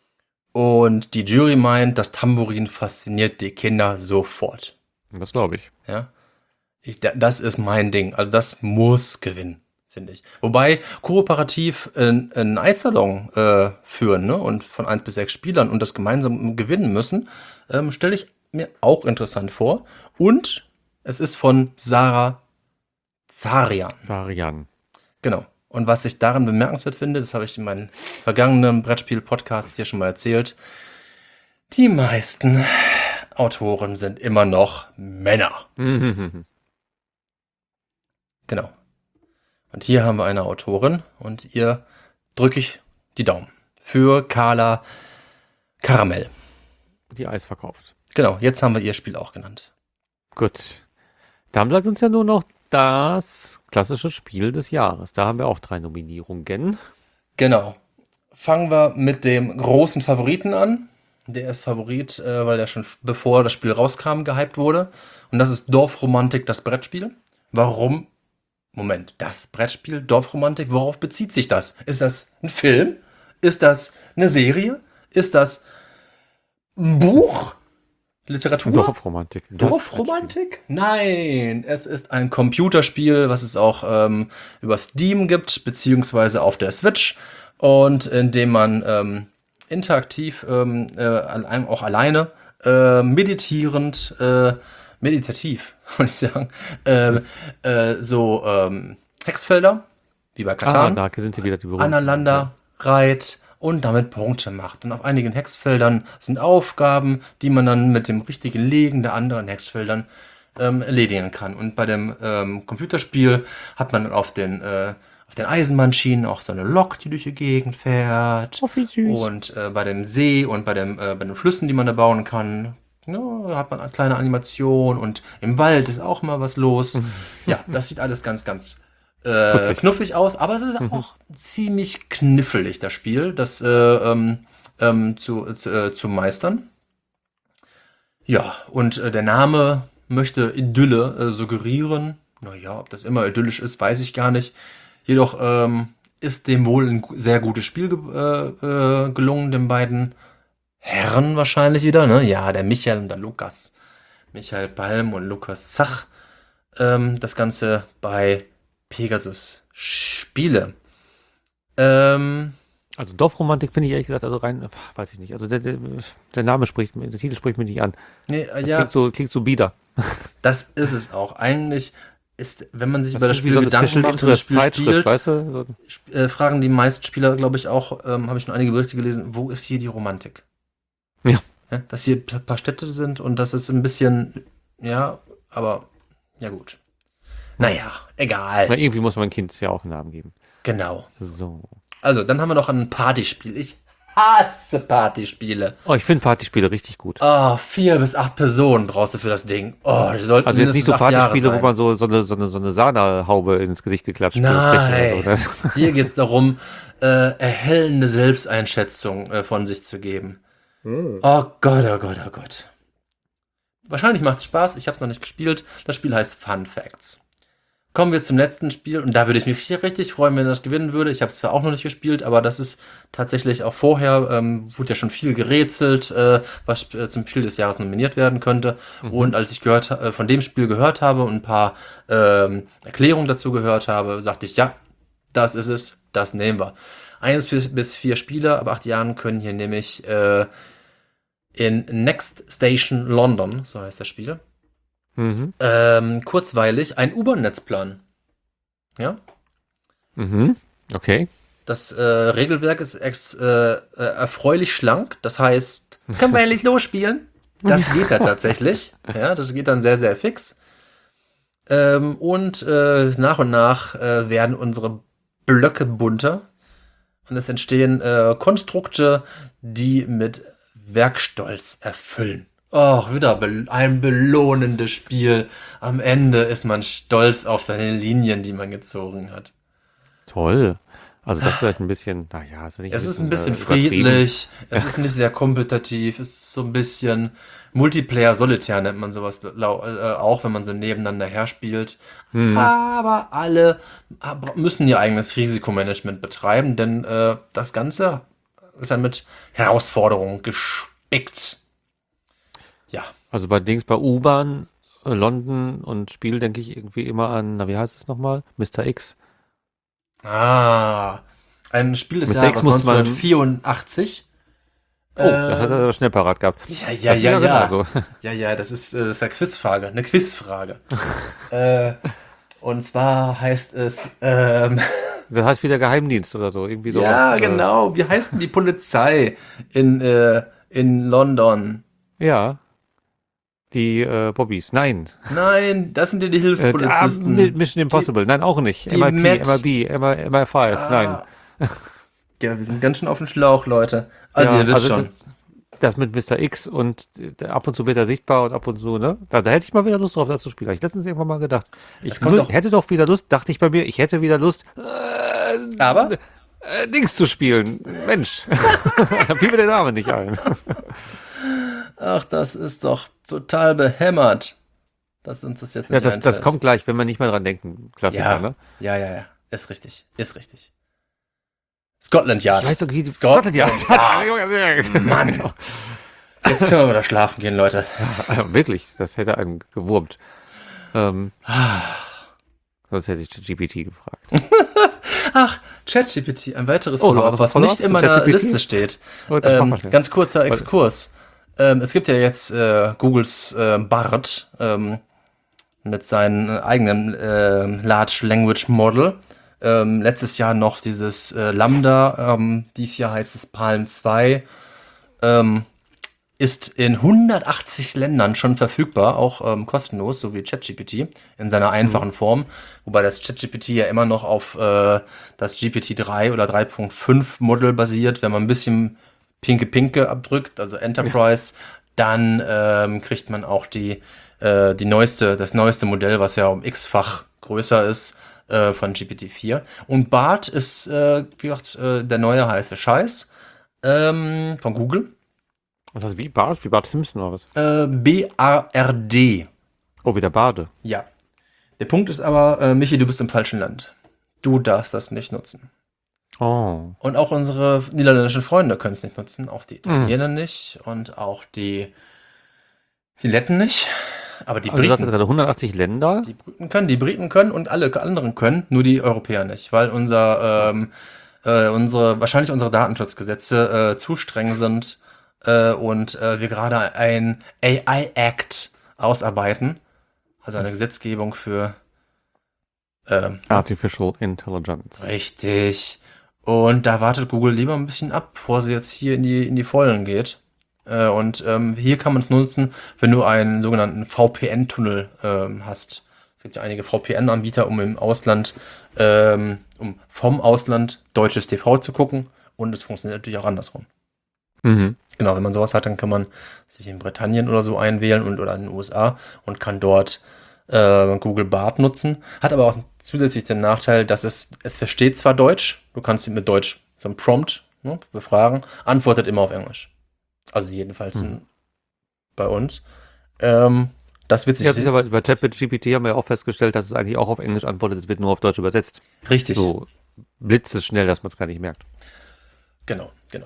Und die Jury meint, das Tambourin fasziniert die Kinder sofort. Das glaube ich. Ja, das ist mein Ding. Also das muss gewinnen, finde ich. Wobei kooperativ einen Eissalon führen, ne? Und von 1 bis 6 Spielern und das gemeinsam gewinnen müssen, stelle ich mir auch interessant vor. Und es ist von Sarah Zarian. Genau. Und was ich daran bemerkenswert finde, das habe ich in meinen vergangenen Brettspiel-Podcasts hier schon mal erzählt, die meisten Autoren sind immer noch Männer. Genau. Und hier haben wir eine Autorin und ihr drücke ich die Daumen. Für Carla Karamell. Die Eis verkauft. Genau, jetzt haben wir ihr Spiel auch genannt. Gut. Dann bleibt uns ja nur noch das klassische Spiel des Jahres. Da haben wir auch 3 Nominierungen. Genau. Fangen wir mit dem großen Favoriten an. Der ist Favorit, weil der schon bevor das Spiel rauskam, gehypt wurde. Und das ist Dorfromantik, das Brettspiel. Warum? Moment, das Brettspiel Dorfromantik, worauf bezieht sich das? Ist das ein Film? Ist das eine Serie? Ist das Ein Buch? Literatur? Dorfromantik. Dorfromantik? Nein, es ist ein Computerspiel, was es auch über Steam gibt, beziehungsweise auf der Switch. Und in dem man interaktiv, auch alleine, meditativ, würde ich sagen, Hexfelder, wie bei Catan, Da sind sie wieder, die berühmten. aneinander reiht und damit Punkte macht. Und auf einigen Hexfeldern sind Aufgaben, die man dann mit dem richtigen Legen der anderen Hexfeldern erledigen kann. Und bei dem Computerspiel hat man dann auf den Eisenbahnschienen auch so eine Lok, die durch die Gegend fährt. Oh, wie süß. Und bei dem See und bei den Flüssen, die man da bauen kann, ja, da hat man eine kleine Animation. Und im Wald ist auch mal was los. Ja, das sieht alles ganz, ganz Putzig. knuffig aus, aber es ist auch ziemlich knifflig, das Spiel, das zu meistern. Ja, und der Name möchte Idylle suggerieren. Naja, ob das immer idyllisch ist, weiß ich gar nicht. Jedoch ist dem wohl ein sehr gutes Spiel gelungen, den beiden Herren wahrscheinlich wieder, ne? Ja, der Michael und der Lukas. Michael Balm und Lukas Zach. Das Ganze bei Pegasus Spiele. Also Dorfromantik finde ich ehrlich gesagt, also rein, weiß ich nicht. Also der Name spricht, der Titel spricht mich nicht an. Nee, Das ja, klingt so bieder. das ist es auch. Eigentlich ist, wenn man sich über das ist wie Spiel so eine Gedanken Special macht und das Interest Spiel Zeitschrift, spielt, weißt du? So, fragen die meisten Spieler, glaube ich, auch, habe ich schon einige Berichte gelesen, wo ist hier die Romantik? Ja. Dass hier ein paar Städte sind und das ist ein bisschen, ja, aber, ja gut. Naja, egal. Na, irgendwie muss man ein Kind ja auch einen Namen geben. Genau. So. Also, dann haben wir noch ein Partyspiel. Ich hasse Partyspiele. Oh, ich finde Partyspiele richtig gut. 4 bis 8 Personen brauchst du für das Ding. Oh, die sollten Also jetzt nicht so mindestens 8 Jahre Partyspiele, wo sein. man so eine Sahnehaube ins Gesicht geklatscht Nein, kriegt oder so, ne? hier geht es darum, erhellende Selbsteinschätzung von sich zu geben. Oh Gott, oh Gott, oh Gott. Wahrscheinlich macht es Spaß, ich habe es noch nicht gespielt. Das Spiel heißt Fun Facts. Kommen wir zum letzten Spiel und da würde ich mich richtig freuen, wenn das gewinnen würde. Ich habe es zwar auch noch nicht gespielt, aber das ist tatsächlich auch vorher, wurde ja schon viel gerätselt, was zum Spiel des Jahres nominiert werden könnte. Und als ich von dem Spiel gehört habe und ein paar Erklärungen dazu gehört habe, sagte ich, ja, das ist es, das nehmen wir. 1 bis 4 Spieler ab 8 Jahren können hier nämlich in Next Station London, so heißt das Spiel, Mhm. kurzweilig ein U-Bahn-Netz planen. Ja? Mhm. Okay. Das Regelwerk ist erfreulich schlank. Das heißt, können wir endlich losspielen? Das geht dann tatsächlich. Ja, das geht dann sehr, sehr fix. Und nach und nach werden unsere Blöcke bunter. Und es entstehen Konstrukte, die mit Werkstolz erfüllen. Oh, wieder ein belohnendes Spiel. Am Ende ist man stolz auf seine Linien, die man gezogen hat. Toll. Also das ist halt ein bisschen, naja, ist ja nicht Es ist ein bisschen übertrieben. friedlich, es ist nicht sehr kompetitiv, es ist so ein bisschen Multiplayer-Solitär nennt man sowas auch, wenn man so nebeneinander her spielt. Aber alle müssen ihr eigenes Risikomanagement betreiben, denn das Ganze ist ja mit Herausforderungen gespickt. Ja. Also bei U-Bahn, London und Spiel denke ich irgendwie immer an, na wie heißt es nochmal? Mr. X. Ein Spiel des Mr. Jahres X muss man- 1984. Oh, das hat er aber schnell parat gehabt. Ja, Das wäre genauso. Ja, das ist eine Quizfrage. Eine Quizfrage. Und zwar heißt es, Das heißt wieder Geheimdienst oder so, irgendwie sowas. ja, genau. Wie heißt denn die Polizei in London? Ja. Die Bobbys. Nein. Nein, das sind ja die Hilfspolizisten. Mission Impossible. Nein, auch nicht. die MIP, Met- MIB, MI5. Nein. Ja, wir sind ganz schön auf den Schlauch, Leute. Also Ja, ihr wisst schon. Das mit Mr. X und ab und zu wird er sichtbar und ab und zu, ne? Da hätte ich mal wieder Lust drauf, das zu spielen. Habe ich letztens irgendwann mal gedacht. Ich kommt doch- hätte doch wieder Lust, dachte ich bei mir, ich hätte wieder Lust, Aber Dings zu spielen. Mensch. Da fiel mir der Name nicht ein. ach, das ist doch total behämmert, dass uns das jetzt Ja, nicht das einfällt. kommt gleich, wenn wir nicht mehr dran denken. Klassiker, ne? Ja. Ist richtig. Scotland Yard. Ich weiß okay, Scotland Yard. Mann. Jetzt können wir wieder schlafen gehen, Leute. Wirklich, das hätte einen gewurmt. Sonst hätte ich GPT gefragt. Ach, ChatGPT, ein weiteres Oh, noch Follow-up, ein was Follow-up nicht in zu meiner ChatGPT? Liste steht. Oh, das machen wir schnell. Ganz kurzer Exkurs. Es gibt ja jetzt Googles Bard mit seinem eigenen Large Language Model. Letztes Jahr noch dieses Lambda, dieses Jahr heißt es Palm 2. Ist in 180 Ländern schon verfügbar, auch kostenlos, so wie ChatGPT in seiner einfachen Form. Wobei das ChatGPT ja immer noch auf das GPT-3 oder 3.5 Modell basiert. Wenn man ein bisschen Pinke abdrückt, also Enterprise, dann kriegt man auch das neueste Modell, was ja um x-fach größer ist, von GPT-4. Und Bard ist, wie gesagt, der neue heiße Scheiß von Google. Was heißt wie Bart? Wie Bart Simpson oder was? BARD. Oh, wie der Bade. Ja. Der Punkt ist aber, Michi, du bist im falschen Land. Du darfst das nicht nutzen. Oh. Und auch unsere niederländischen Freunde können es nicht nutzen. Auch die Italiener nicht und auch die Letten nicht. Aber die Also du sagst Briten, gerade 180 Länder. die Briten können und alle anderen können, nur die Europäer nicht. Weil wahrscheinlich unsere Datenschutzgesetze zu streng sind und wir gerade ein AI-Act ausarbeiten. Also eine Gesetzgebung für Artificial Intelligence. richtig. Und da wartet Google lieber ein bisschen ab, bevor sie jetzt hier in die Vollen geht. Und hier kann man es nutzen, wenn du einen sogenannten VPN-Tunnel hast. Es gibt ja einige VPN-Anbieter, um vom Ausland deutsches TV zu gucken. Und es funktioniert natürlich auch andersrum. Mhm. Genau, wenn man sowas hat, dann kann man sich in Britannien oder so einwählen oder in den USA und kann dort Google Bard nutzen. Hat aber auch zusätzlich den Nachteil, dass es versteht zwar Deutsch, du kannst ihn mit Deutsch so ein Prompt befragen, antwortet immer auf Englisch. Also jedenfalls bei uns. Das wird sich Ja, das ist aber bei ChatGPT haben wir ja auch festgestellt, dass es eigentlich auch auf Englisch antwortet, es wird nur auf Deutsch übersetzt. richtig. So blitzesschnell, dass man es gar nicht merkt. Genau.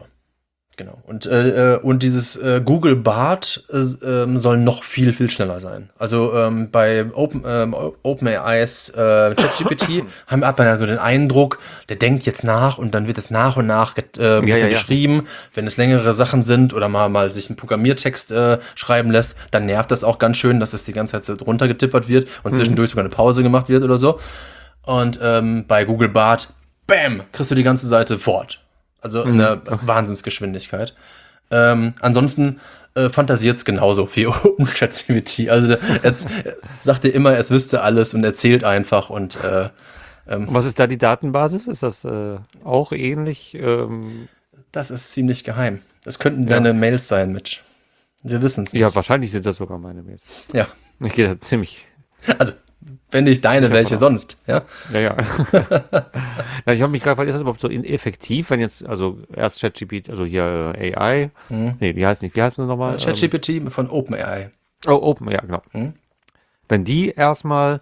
Und dieses Google Bard soll noch viel, viel schneller sein. Also bei OpenAIs ChatGPT hat man ja so den Eindruck, der denkt jetzt nach und dann wird es nach und nach geschrieben. Wenn es längere Sachen sind oder mal sich einen Programmiertext schreiben lässt, dann nervt das auch ganz schön, dass es die ganze Zeit so drunter getippert wird und zwischendurch sogar eine Pause gemacht wird oder so. Und bei Google Bard, bam, kriegst du die ganze Seite fort. Also in einer Wahnsinnsgeschwindigkeit. Ansonsten fantasiert es genauso wie ChatGPT. Also jetzt sagt er immer, es wüsste alles und erzählt einfach. Und Was ist da die Datenbasis? Ist das auch ähnlich? Das ist ziemlich geheim. Das könnten deine Mails sein, Mitch. Wir wissen es nicht. Ja, wahrscheinlich sind das sogar meine Mails. Ja. Ich gehe da ziemlich. Also, wenn nicht deine, welche sonst? Ja. Ja. Ja, ich habe mich gefragt, ist das überhaupt so ineffektiv, wenn jetzt, also erst ChatGPT, also hier AI, nee, wie heißt das nochmal? ChatGPT von OpenAI. Oh, Open, ja, genau. Wenn die erstmal,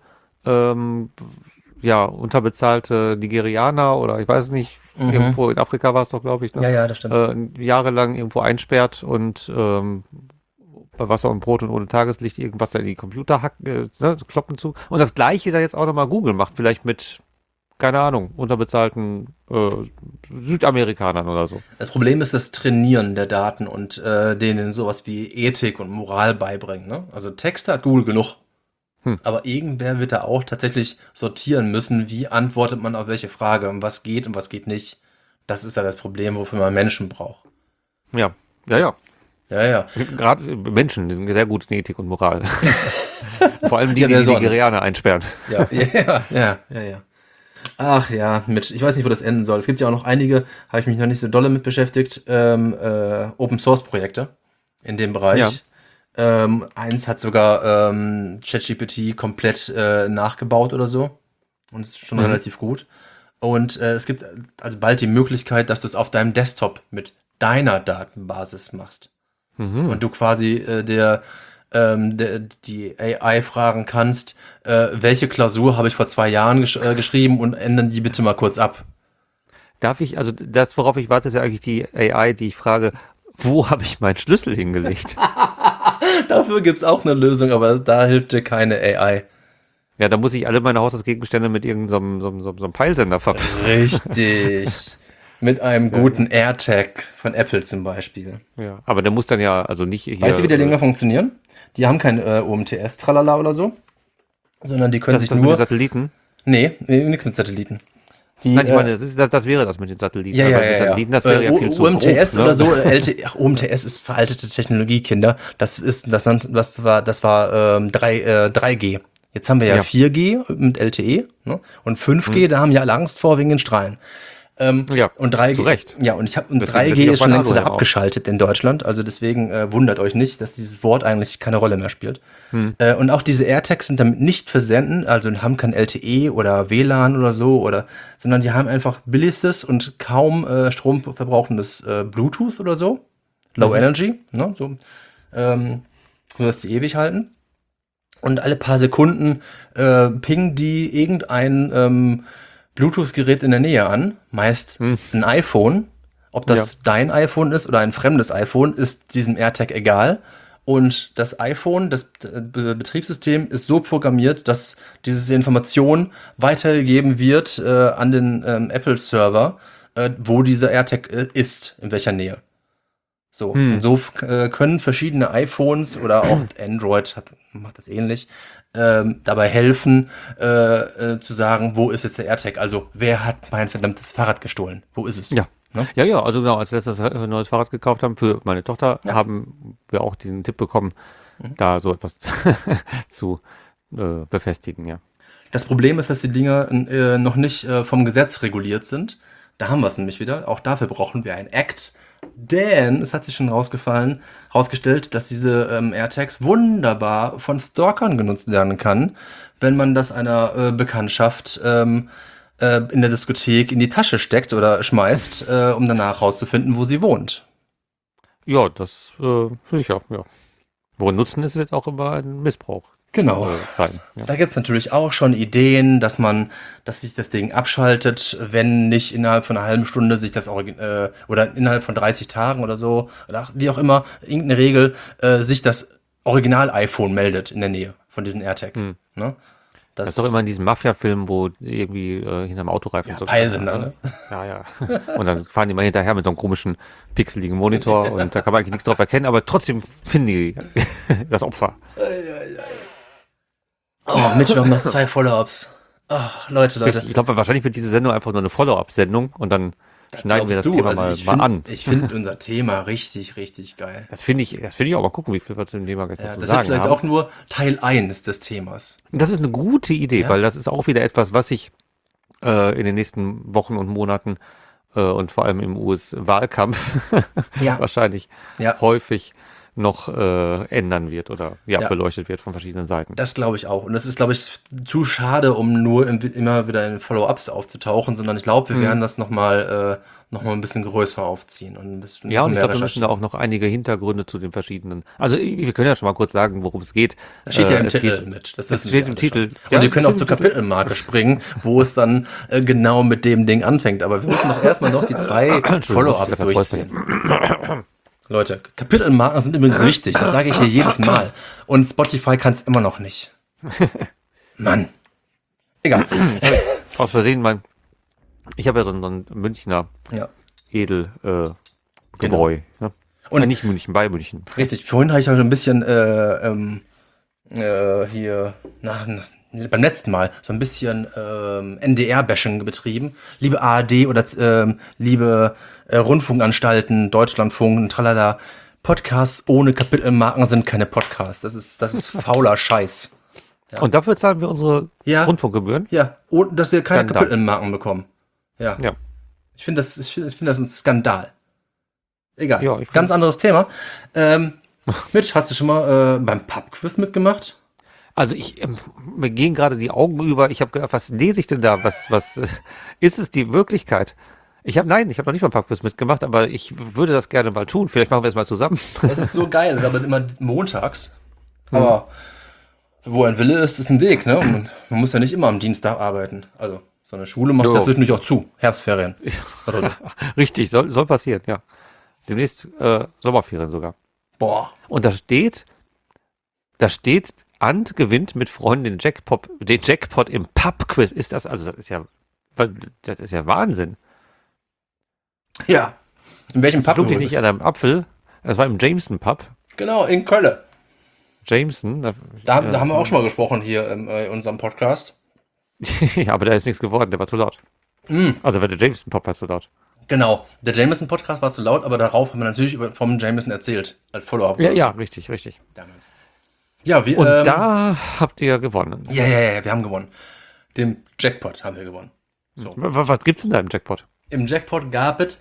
unterbezahlte Nigerianer oder ich weiß nicht, irgendwo in Afrika war es doch, glaube ich, ne? Ja, das stimmt. Jahrelang irgendwo einsperrt und bei Wasser und Brot und ohne Tageslicht irgendwas da in die Computer kloppen zu. Und das Gleiche da jetzt auch nochmal Google macht, vielleicht mit, keine Ahnung, unterbezahlten Südamerikanern oder so. Das Problem ist das Trainieren der Daten und denen sowas wie Ethik und Moral beibringen. Ne? Also Texte hat Google genug. Aber irgendwer wird da auch tatsächlich sortieren müssen, wie antwortet man auf welche Frage und was geht nicht. Das ist ja das Problem, wofür man Menschen braucht. Ja. Ja. Gerade Menschen, die sind sehr gut in Ethik und Moral. Vor allem die Ja, die sonst. Nigerianer einsperren. Ja. Ach ja, Mitch, ich weiß nicht, wo das enden soll. Es gibt ja auch noch einige, habe ich mich noch nicht so dolle mit beschäftigt, Open-Source-Projekte in dem Bereich. Ja. Eins hat sogar ChatGPT komplett nachgebaut oder so. Und ist schon relativ gut. Und es gibt also bald die Möglichkeit, dass du es auf deinem Desktop mit deiner Datenbasis machst. Und du quasi die AI fragen kannst, welche Klausur habe ich vor 2 Jahren geschrieben und ändern die bitte mal kurz ab. Darf ich, also das, worauf ich warte, ist ja eigentlich die AI, die ich frage, wo habe ich meinen Schlüssel hingelegt? Dafür gibt es auch eine Lösung, aber da hilft dir keine AI. Ja, da muss ich alle meine Haushaltsgegenstände mit irgendeinem so einem Peilsender verbinden. Richtig. Mit einem guten AirTag von Apple zum Beispiel. Ja, aber der muss dann ja also nicht hier. Weißt du, wie die Dinger funktionieren? Die haben kein UMTS-Tralala oder so, sondern die können das sich ist das nur... mit den Satelliten? Nee, nichts mit Satelliten. Nein, ich meine, das wäre das mit den Satelliten. Ja, aber ja, mit den ja. Satelliten, das wäre ja viel zu UMTS grob, ne? oder so, UMTS ist veraltete Technologie, Kinder. Das war 3G. Jetzt haben wir ja 4G mit LTE, ne? Und 5G, da haben ja alle Angst vor wegen den Strahlen. Ja, Und 3G, zu Recht. ja, und Deswegen 3G ist schon längst wieder auch. abgeschaltet in Deutschland, also deswegen wundert euch nicht, dass dieses Wort eigentlich keine Rolle mehr spielt. Und auch diese AirTags sind damit nicht versenden, also haben kein LTE oder WLAN oder so, sondern die haben einfach billigstes und kaum stromverbrauchendes Bluetooth oder so, Low Energy, ne, so, dass die ewig halten. Und alle paar Sekunden pingen die irgendein Bluetooth-Gerät in der Nähe an, meist ein iPhone. Ob das dein iPhone ist oder ein fremdes iPhone, ist diesem AirTag egal. Und das iPhone, das Betriebssystem, ist so programmiert, dass diese Information weitergegeben wird an den Apple-Server, wo dieser AirTag ist, in welcher Nähe. So, und so können verschiedene iPhones oder auch Android macht das ähnlich, dabei helfen, zu sagen, wo ist jetzt der AirTag? Also, wer hat mein verdammtes Fahrrad gestohlen? Wo ist es? Ja. Ne? Ja, also genau, als wir letztes ein neues Fahrrad gekauft haben für meine Tochter, haben wir auch diesen Tipp bekommen, da so etwas zu befestigen, ja. Das Problem ist, dass die Dinger noch nicht vom Gesetz reguliert sind. Da haben wir es nämlich wieder. Auch dafür brauchen wir ein Act. Denn es hat sich schon rausgestellt, dass diese AirTags wunderbar von Stalkern genutzt werden kann, wenn man das einer Bekanntschaft in der Diskothek in die Tasche steckt oder schmeißt, um danach rauszufinden, wo sie wohnt. Ja, das sicher, ja. Worin Nutzen ist, wird auch immer ein Missbrauch Genau. sein. Ja. Da gibt es natürlich auch schon Ideen, dass sich das Ding abschaltet, wenn nicht innerhalb von einer halben Stunde sich das oder innerhalb von 30 Tagen oder so, oder wie auch immer, irgendeine Regel, sich das Original-iPhone meldet in der Nähe von diesem AirTag. Ne? Das ist doch immer in diesen Mafia-Filmen, wo irgendwie hinterm Autoreifen so Peilsender, ne? Ja. Und dann fahren die mal hinterher mit so einem komischen pixeligen Monitor und da kann man eigentlich nichts drauf erkennen, aber trotzdem finden die das Opfer. Oh, Mitch, wir haben noch 2 Follow-ups. Oh, Leute. Ich glaube, wahrscheinlich wird diese Sendung einfach nur eine Follow-up-Sendung und dann schneiden wir das Thema mal an. Ich finde unser Thema richtig, richtig geil. Das finde ich auch. Mal gucken, wie viel wir zu dem Thema gleich noch zu Das sagen ist vielleicht haben. auch nur Teil 1 des Themas. Das ist eine gute Idee, weil das ist auch wieder etwas, was sich in den nächsten Wochen und Monaten und vor allem im US-Wahlkampf wahrscheinlich häufig noch ändern wird oder beleuchtet wird von verschiedenen Seiten. Das glaube ich auch. Und das ist, glaube ich, zu schade, um nur immer wieder in Follow-ups aufzutauchen, sondern ich glaube, wir werden das noch mal ein bisschen größer aufziehen. Und und ich glaube, wir müssen da auch noch einige Hintergründe zu den verschiedenen. Also wir können ja schon mal kurz sagen, worum es geht. Das steht ja im Titel mit. Das steht im Titel. Und ihr könnt auch zur Kapitelmarke springen, wo es dann genau mit dem Ding anfängt. Aber wir müssen doch erstmal noch die 2 Follow-ups durchziehen. Leute, Kapitelmarken sind übrigens wichtig. Das sage ich hier jedes Mal. Und Spotify kann es immer noch nicht. Mann. Egal. Aus Versehen, ich habe ja so ein Münchner Edelgebräu. Ne? Und nicht München, bei München. Richtig, vorhin habe ich auch so ein bisschen beim letzten Mal so ein bisschen NDR-Bashing betrieben. Liebe ARD oder liebe Rundfunkanstalten, Deutschlandfunk, tralala, Podcasts ohne Kapitelmarken sind keine Podcasts. Das ist fauler Scheiß. Ja. Und dafür zahlen wir unsere Rundfunkgebühren? Ja, und dass wir keine Kapitelmarken bekommen. Ja. Ich finde das ein Skandal. Egal, ja, ganz anderes Thema. Mitch, hast du schon mal beim Pubquiz mitgemacht? Also mir gehen gerade die Augen über. Ich habe gedacht, was lese ich denn da? Was ist es die Wirklichkeit? Ich habe noch nicht beim Pubquiz mitgemacht, aber ich würde das gerne mal tun. Vielleicht machen wir es mal zusammen. Es ist so geil, es ist aber immer montags. Aber wo ein Wille ist, ist ein Weg, ne? Und man muss ja nicht immer am Dienstag arbeiten. Also so eine Schule macht ja zwischendurch auch zu. Herbstferien. Richtig, soll passieren, ja. Demnächst Sommerferien sogar. Boah. Und da steht, Ant gewinnt mit Freunden den Jackpot im Pub-Quiz. Das ist ja Wahnsinn. Ja. In welchem Pub Schlug dich nicht an einem Apfel. Das war im Jameson Pub. Genau, in Köln. Jameson. Da haben wir auch schon mal gesprochen hier in unserem Podcast. Ja, aber da ist nichts geworden, der war zu laut. Also der Jameson Pub war zu laut. Genau, der Jameson-Podcast war zu laut, aber darauf haben wir natürlich vom Jameson erzählt, als Follow-up. Ja, richtig. Damals. Ja, Und da habt ihr gewonnen. Ja, wir haben gewonnen. Den Jackpot haben wir gewonnen. So. Was gibt's denn da im Jackpot? Im Jackpot gab es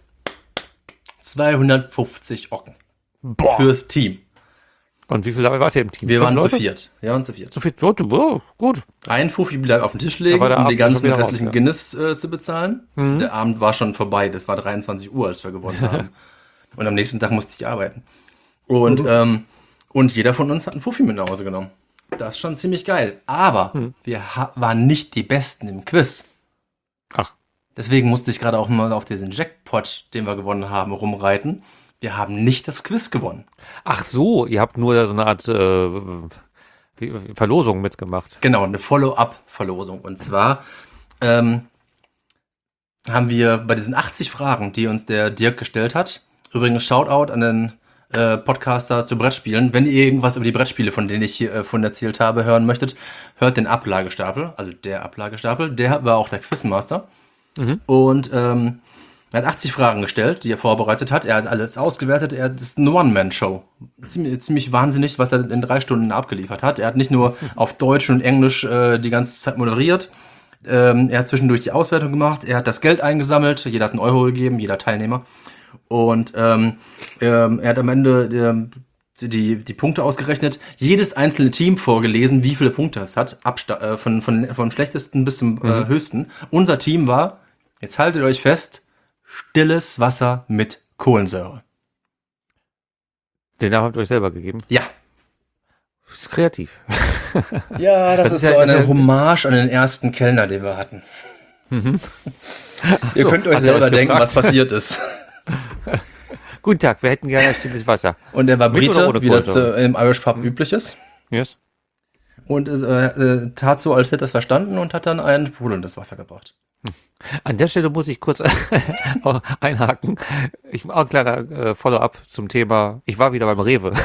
250 Ocken. Boah. Fürs Team. Und wie viele wart ihr im Team? Wir waren zu Leute? viert. So viel Leute, gut. Ein Fuffi bleibt auf den Tisch legen, Da war der um die Abend ganzen schon wieder restlichen raus, ja. Guinness zu bezahlen. Der Abend war schon vorbei. Das war 23 Uhr, als wir gewonnen haben. Und am nächsten Tag musste ich arbeiten. Und jeder von uns hat einen Fuffi mit nach Hause genommen. Das ist schon ziemlich geil. Aber wir waren nicht die Besten im Quiz. Ach. Deswegen musste ich gerade auch mal auf diesen Jackpot, den wir gewonnen haben, rumreiten. Wir haben nicht das Quiz gewonnen. Ach so, ihr habt nur so eine Art Verlosung mitgemacht. Genau, eine Follow-up-Verlosung. Und zwar haben wir bei diesen 80 Fragen, die uns der Dirk gestellt hat, übrigens Shoutout an den Podcaster zu Brettspielen. Wenn ihr irgendwas über die Brettspiele, von denen ich hier von erzählt habe, hören möchtet, hört den Ablagestapel, also der Ablagestapel. Der war auch der Quizmaster. Und er hat 80 Fragen gestellt, die er vorbereitet hat. Er hat alles ausgewertet. Das ist eine One-Man-Show. Ziemlich wahnsinnig, was er in 3 Stunden abgeliefert hat. Er hat nicht nur auf Deutsch und Englisch die ganze Zeit moderiert. Er hat zwischendurch die Auswertung gemacht. Er hat das Geld eingesammelt. Jeder hat einen Euro gegeben, jeder Teilnehmer. Und er hat am Ende die Punkte ausgerechnet. Jedes einzelne Team vorgelesen, wie viele Punkte es hat. Vom schlechtesten bis zum höchsten. Unser Team war, jetzt haltet euch fest, stilles Wasser mit Kohlensäure. Den Namen habt ihr euch selber gegeben? Ja. Das ist kreativ. Ja, das ist so eine Hommage an den ersten Kellner, den wir hatten. Ihr könnt euch selber denken, was passiert ist. Guten Tag, wir hätten gerne stilles Wasser. Und er war Mit oder Brite, ohne wie das Kohlensäure? im Irish Pub üblich ist. Yes. Und tat so, als hätte er es verstanden und hat dann ein sprudelndes Wasser gebracht. An der Stelle muss ich kurz einhaken. Auch ein kleiner Follow-up zum Thema, ich war wieder beim Rewe.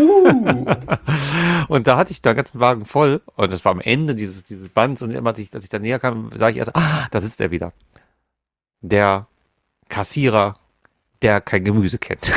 Und da hatte ich da einen ganzen Wagen voll und das war am Ende dieses Bands und immer, als ich da näher kam, sage ich erst, da sitzt er wieder. Der Kassierer, der kein Gemüse kennt.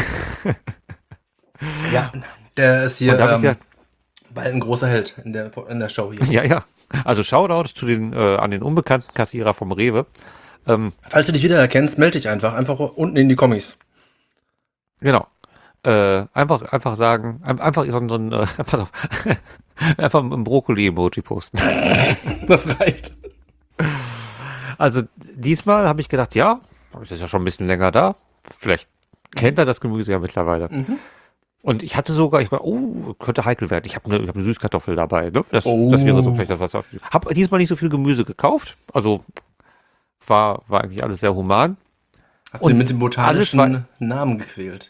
Ja, der ist hier Und da hab ich gedacht, bald ein großer Held in der Show hier. ja. Also Shoutout zu an den unbekannten Kassierer vom Rewe. Falls du dich wiedererkennst, melde dich einfach unten in die Kommis. Genau. Einfach sagen, einfach so ein pass auf, einfach ein Brokkoli-Emoji posten. Das reicht. Also diesmal habe ich gedacht, ja, ist das ja schon ein bisschen länger da. Vielleicht kennt er das Gemüse ja mittlerweile. Und ich hatte sogar, könnte heikel werden. Ich habe eine Süßkartoffel dabei. Ne? Das wäre so vielleicht das, was ich habe diesmal nicht so viel Gemüse gekauft. Also war eigentlich alles sehr human. Hast du ihn mit dem botanischen Namen gequält?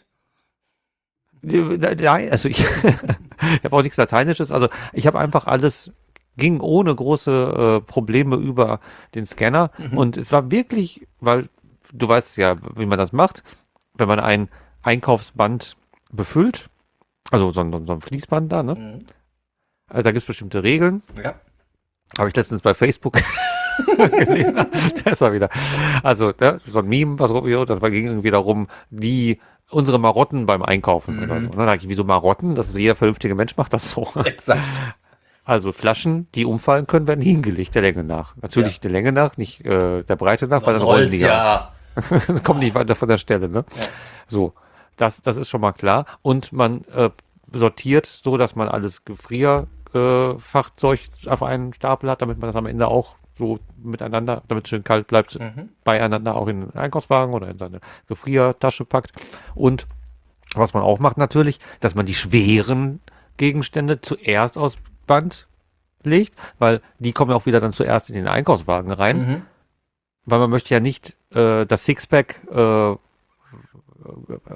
Nein, also ich habe auch nichts Lateinisches. Also ich habe einfach alles, ging ohne große Probleme über den Scanner. Und es war wirklich, weil du weißt ja, wie man das macht, wenn man ein Einkaufsband befüllt, also so ein Fließband da, ne? Also da gibt es bestimmte Regeln. Ja. Habe ich letztens bei Facebook gelesen. Das war wieder. Also, ne, so ein Meme, das ging irgendwie darum, unsere Marotten beim Einkaufen. Oder so. Und dann dachte ich, wieso Marotten? Jeder vernünftige Mensch macht das so. Exakt. Also Flaschen, die umfallen können, werden hingelegt, der Länge nach. Natürlich der Länge nach, nicht der Breite nach, weil dann rollen die ja. Kommen nicht weiter von der Stelle, ne? Ja. So. Das ist schon mal klar. Und man sortiert so, dass man alles Gefrierfachzeug auf einen Stapel hat, damit man das am Ende auch so miteinander, damit es schön kalt bleibt, beieinander auch in den Einkaufswagen oder in seine Gefriertasche packt. Und was man auch macht natürlich, dass man die schweren Gegenstände zuerst aus Band legt, weil die kommen ja auch wieder dann zuerst in den Einkaufswagen rein. Weil man möchte ja nicht das Sixpack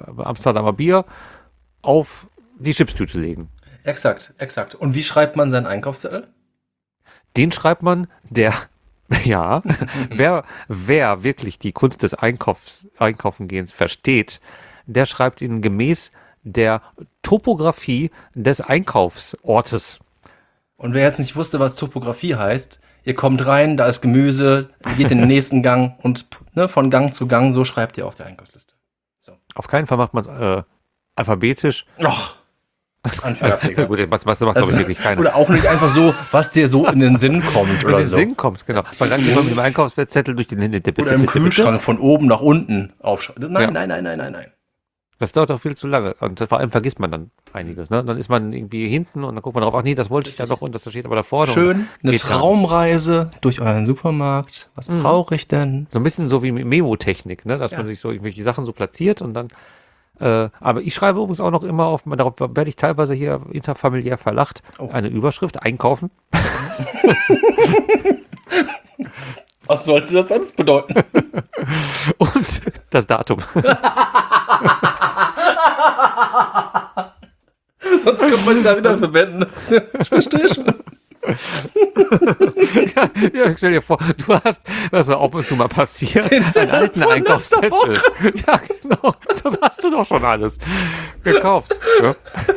Amsterdamer Bier auf die Chipstüte legen. Exakt. Und wie schreibt man seinen Einkaufszettel? Den schreibt man, ja, wer wirklich die Kunst des Einkaufengehens versteht, der schreibt ihn gemäß der Topografie des Einkaufsortes. Und wer jetzt nicht wusste, was Topografie heißt, ihr kommt rein, da ist Gemüse, ihr geht in den nächsten Gang und von Gang zu Gang, so schreibt ihr auf der Einkaufsliste. So. Auf keinen Fall macht man es alphabetisch. Och, Anfängerfehler. Gut, was macht, glaube ich, wirklich keiner. Oder auch nicht einfach so, was dir so in den Sinn kommt oder in den so. Sinn kommt, genau. Weil dann geht man mit dem Einkaufszettel durch den Oder im Kühlschrank von oben nach unten aufschreiben. Nein, Ja. nein. Das dauert auch viel zu lange. Und vor allem vergisst man dann einiges. Ne? Dann ist man irgendwie hinten und dann guckt man drauf, ach nee, das wollte ich ja noch und das steht aber da vorne. Schön, eine Geht gar nicht. Traumreise durch euren Supermarkt. Was brauche ich denn? So ein bisschen so wie Memo-Technik, ne? Dass man sich so irgendwelche Sachen so platziert und dann. Aber ich schreibe übrigens auch noch immer darauf werde ich teilweise hier interfamiliär verlacht, eine Überschrift, einkaufen. Was sollte das sonst bedeuten? Und das Datum. Sonst könnte man ihn da wieder verwenden. Ich verstehe schon. Ja, stell dir vor, du hast, was so ab und zu mal passiert, einen alten Einkaufszettel. Ja, genau, das hast du doch schon alles gekauft. Ja.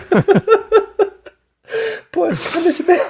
Boah, ich kann nicht mehr.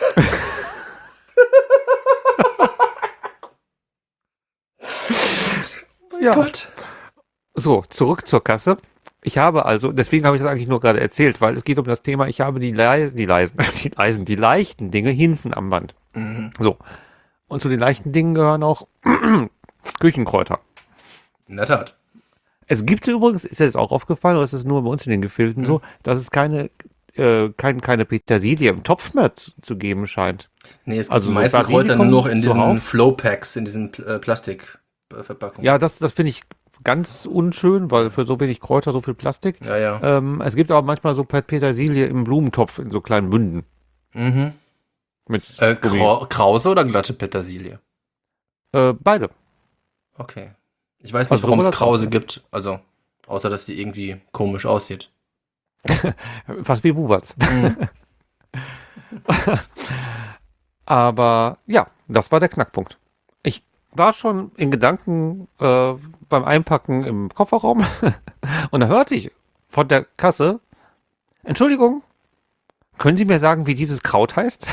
Ja. Gott. So, zurück zur Kasse. Ich habe also, deswegen habe ich das eigentlich nur gerade erzählt, weil es geht um das Thema, ich habe die leichten Dinge hinten am Band. So. Und zu den leichten Dingen gehören auch Küchenkräuter. In der Tat. Es gibt übrigens, ist dir das auch aufgefallen, oder ist es nur bei uns in den Gefilden so, dass es keine Petersilie im Topf mehr zu geben scheint. Nee, es gibt Also die so meisten Kräuter nur Basilikum noch in diesen zuhauf. Flow-Packs, in diesen Plastikverpackungen. Ja, das finde ich ganz unschön, weil für so wenig Kräuter so viel Plastik. Ja. Es gibt aber manchmal so Petersilie im Blumentopf in so kleinen Bünden. Mhm. Mit Gummi. Krause oder glatte Petersilie? Beide. Okay. Ich weiß nicht, Also warum es sowohl als Krause auch. gibt. Also, außer dass die irgendwie komisch aussieht. Fast wie Buberts. Mhm. Aber ja, das war der Knackpunkt. Ich war schon in Gedanken beim Einpacken im Kofferraum und da hörte ich von der Kasse, Entschuldigung, können Sie mir sagen, wie dieses Kraut heißt?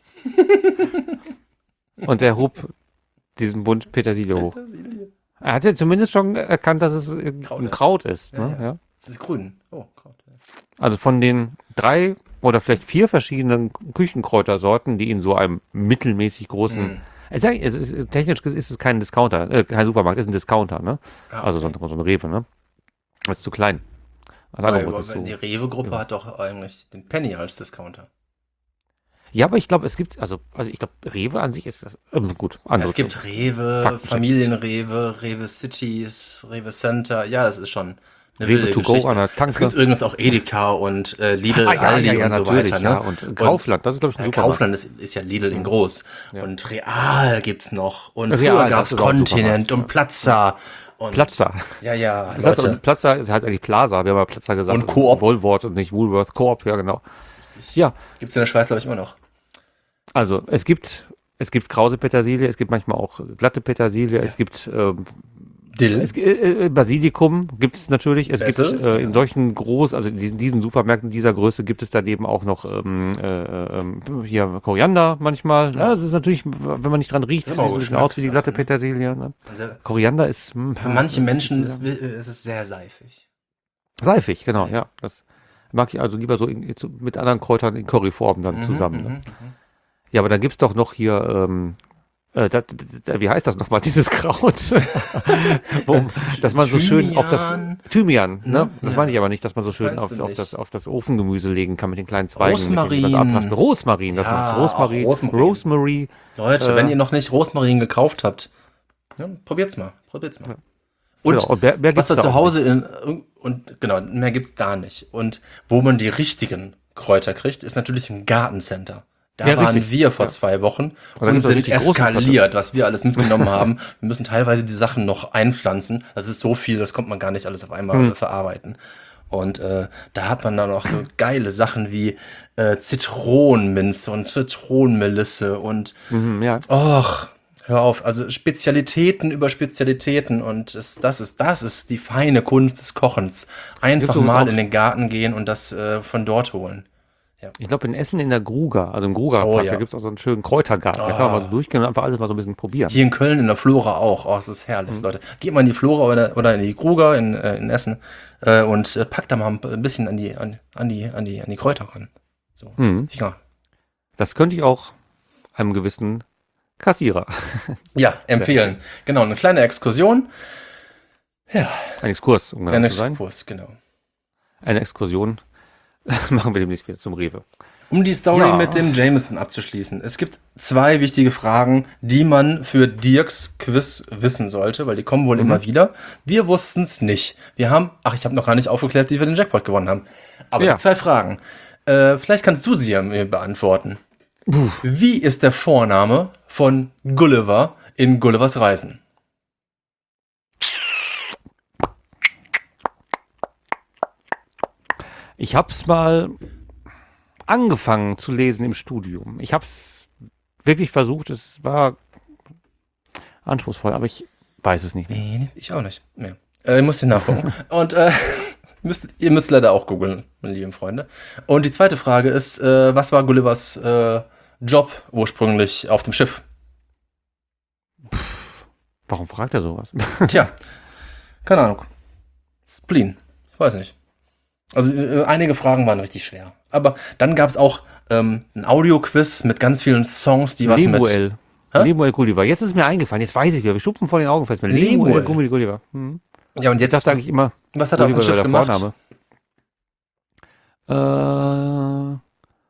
Und er hob diesen Bund Petersilie hoch. Er hat ja zumindest schon erkannt, dass es ein Kraut ist. Ne? Ja. Ja. Das ist grün. Oh, Kraut. Ja. Also von den 3 oder vielleicht 4 verschiedenen Küchenkräutersorten, die in so einem mittelmäßig großen. Technisch ist es kein Discounter, kein Supermarkt, ist ein Discounter, ne? Ah, Also so ein Rewe, ne? Das ist zu klein. Das andere Aber ist so. die Rewe-Gruppe hat doch eigentlich den Penny als Discounter. Ja, aber ich glaube, es gibt, also ich glaube, Rewe an sich ist das, gut. Ja, es gibt Rewe, Faktencheck. Familienrewe, Rewe Cities, Rewe Center. Ja, das ist schon eine Rewe wilde to go Geschichte. an der Es Tanke. gibt übrigens auch Edeka und Lidl, Aldi und so natürlich, weiter. Ne? ja. Und Kaufland, das ist, glaube ich, ein Supermarkt. Kaufland ist ja Lidl in groß. Ja. Und Real gibt's noch. Und Real, früher das gab's ist auch ein Kontinent Supermarkt, und Plaza. Und Plaza. Ja, Plaza, Leute. und Plaza heißt eigentlich Plaza, wir haben ja Plaza gesagt. Und Coop. Woolworth und nicht Woolworth, Coop, ja genau. Ja, Gibt's in der Schweiz, glaube ich, immer noch. also es gibt krause Petersilie, es gibt manchmal auch glatte Petersilie, es gibt Dill. Basilikum gibt es natürlich. Es Bessel? gibt in solchen also in diesen Supermärkten dieser Größe gibt es daneben auch noch hier Koriander manchmal. Ja, das ist natürlich, wenn man nicht dran riecht, sieht aber ein bisschen aus wie die glatte Geschmackssache, Petersilie. Ne? Für Koriander ist manche Menschen ist es sehr seifig. seifig, genau, ja. Das mag ich also lieber so mit anderen Kräutern in Curryform dann zusammen. Ne? Ja, aber dann gibt's doch noch hier, wie heißt das nochmal, dieses Kraut? Dass man so schön auf das Thymian, ne? Das meine ich aber nicht, dass man so schön Weißt du nicht. auf das Ofengemüse legen kann mit den kleinen Zweigen. Rosmarin. Mit denen man Rosmarin, das Ja, macht Rosmarin. auch Rosmarin. Rosemary. Leute, wenn ihr noch nicht Rosmarin gekauft habt, ja, probiert's mal. Und, Genau, und mehr was gibt's wir da zu auch Hause genau, mehr gibt's da nicht. Und wo man die richtigen Kräuter kriegt, ist natürlich im Gartencenter. Da Ja, waren richtig. wir vor 2 Wochen da und gibt's auch sind richtig große eskaliert, was wir alles mitgenommen haben. Wir müssen teilweise die Sachen noch einpflanzen. Das ist so viel, das kommt man gar nicht alles auf einmal verarbeiten. Und da hat man dann auch so geile Sachen wie Zitronenminze und Zitronenmelisse und Ja. och, hör auf, also Spezialitäten über Spezialitäten und das ist die feine Kunst des Kochens. Einfach übrigens mal auch- in den Garten gehen und das von dort holen. Ich glaube, in Essen in der Gruger, also im Gruger Oh, Park, ja. da gibt es auch so einen schönen Kräutergarten. Da kann man mal so durchgehen und einfach alles mal so ein bisschen probieren. Hier in Köln in der Flora auch. Oh, es ist herrlich, Leute. Geht mal in die Flora oder in die Kruger in Essen und packt da mal ein bisschen an die Kräuter ran. So, ja. Das könnte ich auch einem gewissen Kassierer. Ja, empfehlen. Genau, eine kleine Exkursion. Ein Exkurs, um Ein genau zu sein. Exkurs, genau. Eine Exkursion machen wir demnächst wieder zum Rewe. Um die Story Ja. mit dem Jameson abzuschließen. Es gibt 2 wichtige Fragen, die man für Dirks Quiz wissen sollte, weil die kommen wohl immer wieder. Wir wussten es nicht. Ich habe noch gar nicht aufgeklärt, wie wir den Jackpot gewonnen haben. Aber Ja. die 2 Fragen. Vielleicht kannst du sie mir beantworten. Wie ist der Vorname von Gulliver in Gullivers Reisen? Ich habe es mal angefangen zu lesen im Studium. Ich habe es wirklich versucht. Es war anspruchsvoll, aber ich weiß es nicht mehr. Nee, ich auch nicht. Nee. Ich muss den nachgucken. Und ihr müsst leider auch googeln, meine lieben Freunde. Und die zweite Frage ist, was war Gullivers Job ursprünglich auf dem Schiff? Warum fragt er sowas? Tja, keine Ahnung. Spleen. Ich weiß nicht. Also einige Fragen waren richtig schwer. Aber dann gab es auch ein Audio-Quiz mit ganz vielen Songs, die was mit... Lemuel. Hä? Lemuel Gulliver. Jetzt ist mir eingefallen. Jetzt weiß ich wieder. Wir schuppen vor den Augen fest. Lemuel. Lemuel Gulliver. Hm. Ja, und Ich jetzt, dachte eigentlich immer, was hat er auf dem Gulliver Schiff wäre der gemacht? Vorname.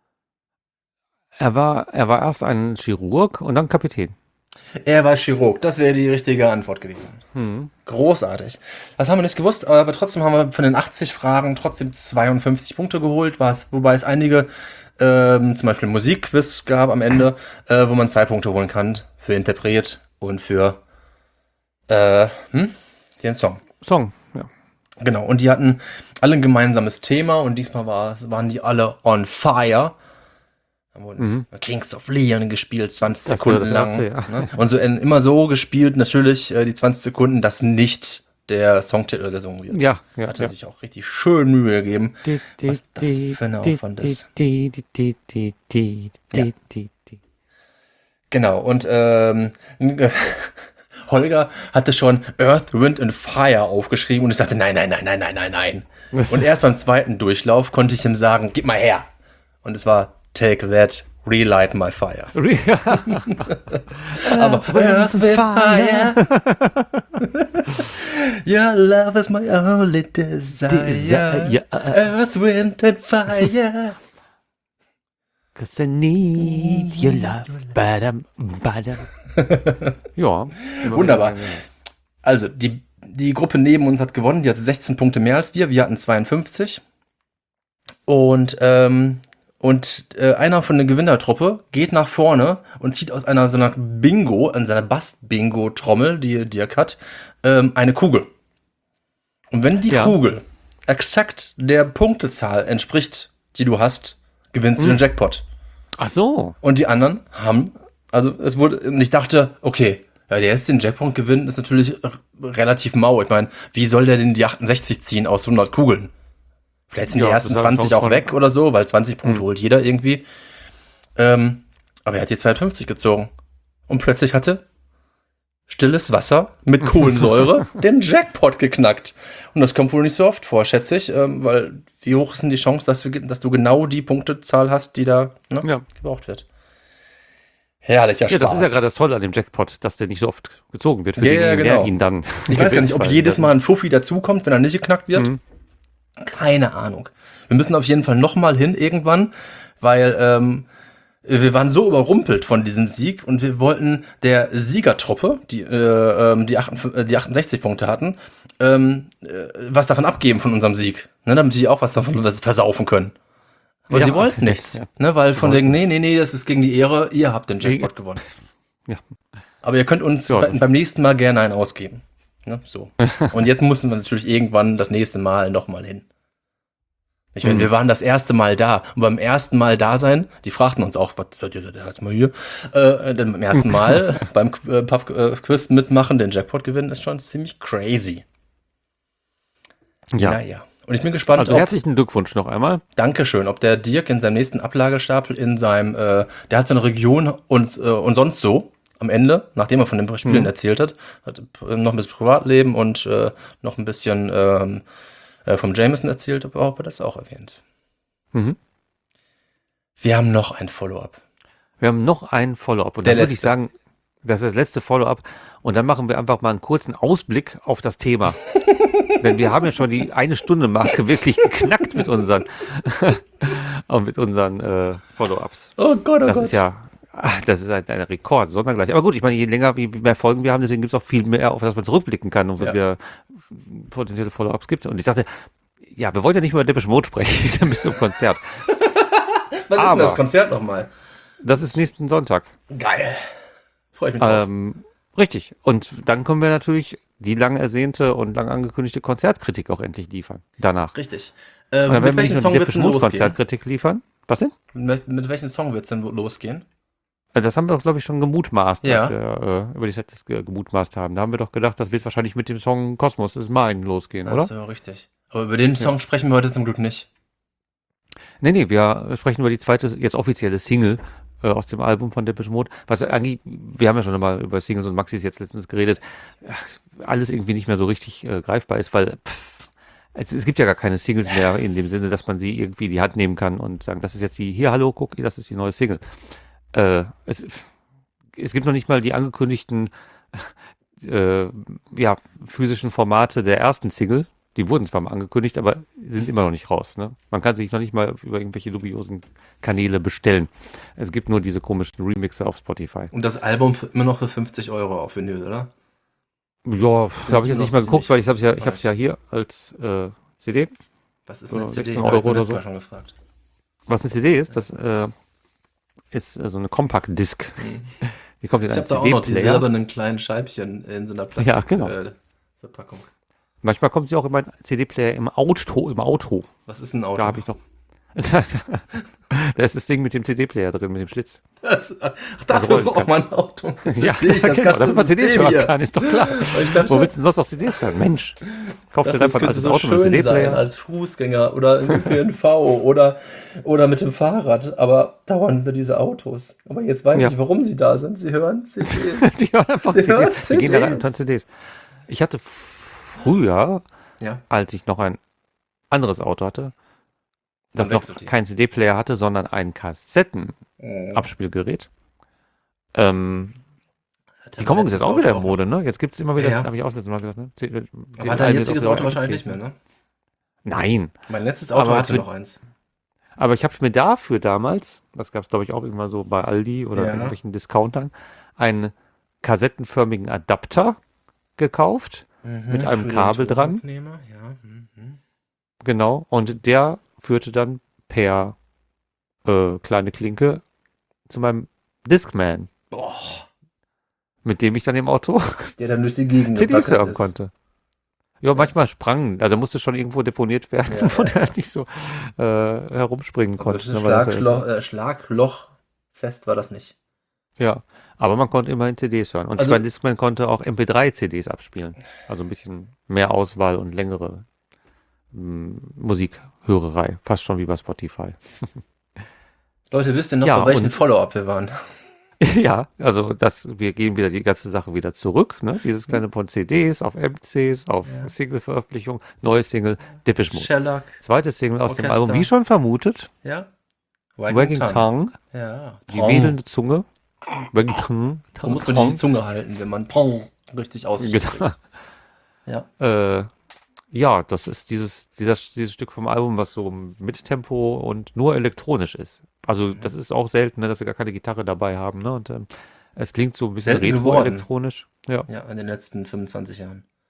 Er war erst ein Chirurg und dann Kapitän. Er war Chirurg. Das wäre die richtige Antwort gewesen. Großartig. Das haben wir nicht gewusst, aber trotzdem haben wir von den 80 Fragen trotzdem 52 Punkte geholt, wobei es einige, zum Beispiel Musikquiz gab am Ende, wo man 2 Punkte holen kann für Interpret und für den Song. Song, ja. Genau, und die hatten alle ein gemeinsames Thema und diesmal waren die alle on fire. Da wurden Kings of Leon gespielt, 20 Das Sekunden wäre das lang. erste, ja. Ne? Und so immer so gespielt, natürlich die 20 Sekunden, dass nicht der Songtitel gesungen wird. Ja. Hat er sich auch richtig schön Mühe gegeben. Was das für ein Aufwand ist. Genau, und Holger hatte schon Earth, Wind and Fire aufgeschrieben und ich sagte, nein. Und erst beim zweiten Durchlauf konnte ich ihm sagen, gib mal her. Und es war Take That, Relight My Fire. Aber Earth, Wind, Fire. Your love is my only desire. Earth, Wind and Fire. 'Cause I need your love. Badam. Ja. Wunderbar. Also, die Gruppe neben uns hat gewonnen. Die hatte 16 Punkte mehr als wir. Wir hatten 52. Und einer von der Gewinnertruppe geht nach vorne und zieht aus einer so einer seiner Bass-Bingo-Trommel, die Dirk hat, eine Kugel. Und wenn die Kugel exakt der Punktezahl entspricht, die du hast, gewinnst du den Jackpot. Ach so. Und die anderen haben, und ich dachte, okay, ja, der jetzt den Jackpot gewinnt, ist natürlich relativ mau. Ich meine, wie soll der denn die 68 ziehen aus 100 Kugeln? Vielleicht sind die ersten das 20 auch schon weg oder so, weil 20 Punkte holt jeder irgendwie. Aber er hat die 52 gezogen. Und plötzlich hatte stilles Wasser mit Kohlensäure den Jackpot geknackt. Und das kommt wohl nicht so oft vor, schätze ich. Weil wie hoch ist denn die Chance, dass du genau die Punktezahl hast, die da gebraucht wird? Herrlicher Spaß. Ja, das ist ja gerade das Tolle an dem Jackpot, dass der nicht so oft gezogen wird für denjenigen, genau. der ihn dann Ich weiß gar nicht, ob gewinnt, jedes Mal ein Fuffi dazukommt, wenn er nicht geknackt wird. Keine Ahnung. Wir müssen auf jeden Fall nochmal hin irgendwann, weil wir waren so überrumpelt von diesem Sieg und wir wollten der Siegertruppe, die 68 Punkte hatten, was davon abgeben von unserem Sieg, ne, damit die auch was davon versaufen können. Aber Ja, sie wollten nichts, ja. ne? Weil von wollten wegen, nee, das ist gegen die Ehre, ihr habt den Jackpot gewonnen. Ja. Aber ihr könnt uns Ja, beim nächsten Mal gerne einen ausgeben. Ne? So. Und jetzt mussten wir natürlich irgendwann das nächste Mal nochmal hin. Ich meine, wir waren das erste Mal da. Und beim ersten Mal da sein, die fragten uns auch, was seid ihr da jetzt mal hier? Dann beim ersten Mal beim Pub-Quiz mitmachen, den Jackpot gewinnen, ist schon ziemlich crazy. Ja. Naja. Und ich bin gespannt, Also herzlichen Glückwunsch noch einmal. Dankeschön, ob der Dirk in seinem nächsten Ablagestapel in seinem, der hat seine Region und sonst so am Ende, nachdem er von den Spielen erzählt hat noch ein bisschen Privatleben und noch ein bisschen vom Jameson erzählt, aber ob er das auch erwähnt. Mhm. Wir haben noch ein Follow-up. Wir haben noch ein Follow-up. Und Der dann würde ich letzte. sagen, das ist das letzte Follow-up. Und dann machen wir einfach mal einen kurzen Ausblick auf das Thema. Denn wir haben ja schon die 1-Stunde-Marke wirklich geknackt mit unseren, Follow-ups. Oh Gott, Das ist ja, das ist ein Rekord, sondergleich. Aber gut, ich meine, je länger, je mehr Folgen wir haben, deswegen gibt es auch viel mehr, auf das man zurückblicken kann und was wir potenzielle Follow-ups gibt. Und ich dachte, ja, wir wollten ja nicht über Depeche Mode sprechen, dann bis zum Konzert. Wann ist denn das Konzert nochmal? Das ist nächsten Sonntag. Geil. Freue ich mich drauf. Richtig. Und dann können wir natürlich die lang ersehnte und lang angekündigte Konzertkritik auch endlich liefern. Danach. Richtig. Und dann Mit werden wir welchem nicht Song nur die wird's Depeche denn Mode losgehen? Konzertkritik liefern. Was denn? Mit welchem Song wird es denn losgehen? Das haben wir doch, glaube ich, schon gemutmaßt, Ja. als wir über die Setlist gemutmaßt haben. Da haben wir doch gedacht, das wird wahrscheinlich mit dem Song Kosmos ist mein losgehen, oder? Also richtig. Aber über den Song sprechen wir heute zum Glück nicht. Nee, wir sprechen über die zweite, jetzt offizielle Single aus dem Album von Depeche Mode. Was eigentlich, wir haben ja schon mal über Singles und Maxis jetzt letztens geredet, alles irgendwie nicht mehr so richtig greifbar ist, weil es gibt ja gar keine Singles mehr in dem Sinne, dass man sie irgendwie in die Hand nehmen kann und sagen, das ist jetzt die, hier, hallo, guck, das ist die neue Single. Es gibt noch nicht mal die angekündigten physischen Formate der ersten Single. Die wurden zwar mal angekündigt, aber sind immer noch nicht raus. Ne? Man kann sich noch nicht mal über irgendwelche dubiosen Kanäle bestellen. Es gibt nur diese komischen Remixer auf Spotify. Und das Album immer noch für 50 € auf Vinyl, oder? Ja, habe ich jetzt nicht mal geguckt, weil ich hab's ja hier als CD. Was ist eine CD? 16 Hab ich Euro oder letztes so. Mal schon gefragt. Was eine CD ist, das ist so eine Compact-Disc. Die kommt in Ich einen habe da auch noch die CD-Player. silbernen kleinen Scheibchen in so einer Plastik Ja, genau. Verpackung. Manchmal kommt sie auch in meinen CD-Player im Auto. Was ist ein Auto? Da habe ich noch. Da ist das Ding mit dem CD-Player drin, mit dem Schlitz. Dafür rollen braucht kann. man ein Auto. Ja, Das genau, damit man CDs System hören hier. kann, ist doch klar. Ich dachte Wo schon, willst du denn sonst noch CDs hören? Mensch, kauf dir das einfach ein könnte altes so Auto mit schön sein CD-Player. als Fußgänger oder im ÖPNV oder mit dem Fahrrad. Aber dauernd sind da diese Autos. Aber jetzt weiß Ja. ich, warum sie da sind. Sie hören CDs. Die hören einfach Die hören CDs. Die gehen da rein und CDs. hören CDs. Ich hatte früher, Ja. als ich noch ein anderes Auto hatte, das Dann noch wechselt die. keinen CD-Player hatte, sondern ein Kassettenabspielgerät. Die kommen jetzt auch wieder in Mode, ne? Jetzt gibt es immer wieder, Ja. das habe ich auch letztes Mal gesagt, ne? Aber dein jetziges Auto wahrscheinlich nicht mehr, ne? Nein. Mein letztes Auto Aber hatte für- noch eins. Aber ich habe mir dafür damals, das gab es glaube ich auch irgendwann so bei Aldi oder Ja. irgendwelchen Discountern, einen kassettenförmigen Adapter gekauft, mit einem Für den Kabel dran. Tonabnehmer, ja. Genau. Und der führte dann per kleine Klinke zu meinem Discman, Boah, mit dem ich dann im Auto der dann durch die Gegend CDs gewackelt hören ist. konnte. Ja, manchmal sprang, also musste schon irgendwo deponiert werden, Ja, wo der nicht so herumspringen Also konnte. das ne, weil das Schlagloch fest war das nicht. Ja, aber man konnte immerhin CDs hören. Und Also- mein Discman konnte auch MP3-CDs abspielen. Also ein bisschen mehr Auswahl und längere Musikhörerei. Fast schon wie bei Spotify. Leute, wisst ihr noch, Ja, bei welchem und- Follow-up wir waren? Ja, also wir gehen wieder die ganze Sache wieder zurück. Ne? Dieses kleine von CDs auf MCs, auf Single-Veröffentlichung, neue Single, Depeche Mode. Shellac, Zweites Single aus dem Orchester. Album, wie schon vermutet, ja? Wagging Tongue, Ja. die wedelnde Zunge. Wagging Tongue. Man muss richtig die Zunge halten, wenn man richtig ausspricht. Genau. Ja. Ja, das ist dieses Stück vom Album, was so mit Tempo und nur elektronisch ist. Also das ist auch selten, ne, dass sie gar keine Gitarre dabei haben. Ne? Und es klingt so ein bisschen Selten geworden. retro-elektronisch. Ja. Ja, in den letzten 25 Jahren.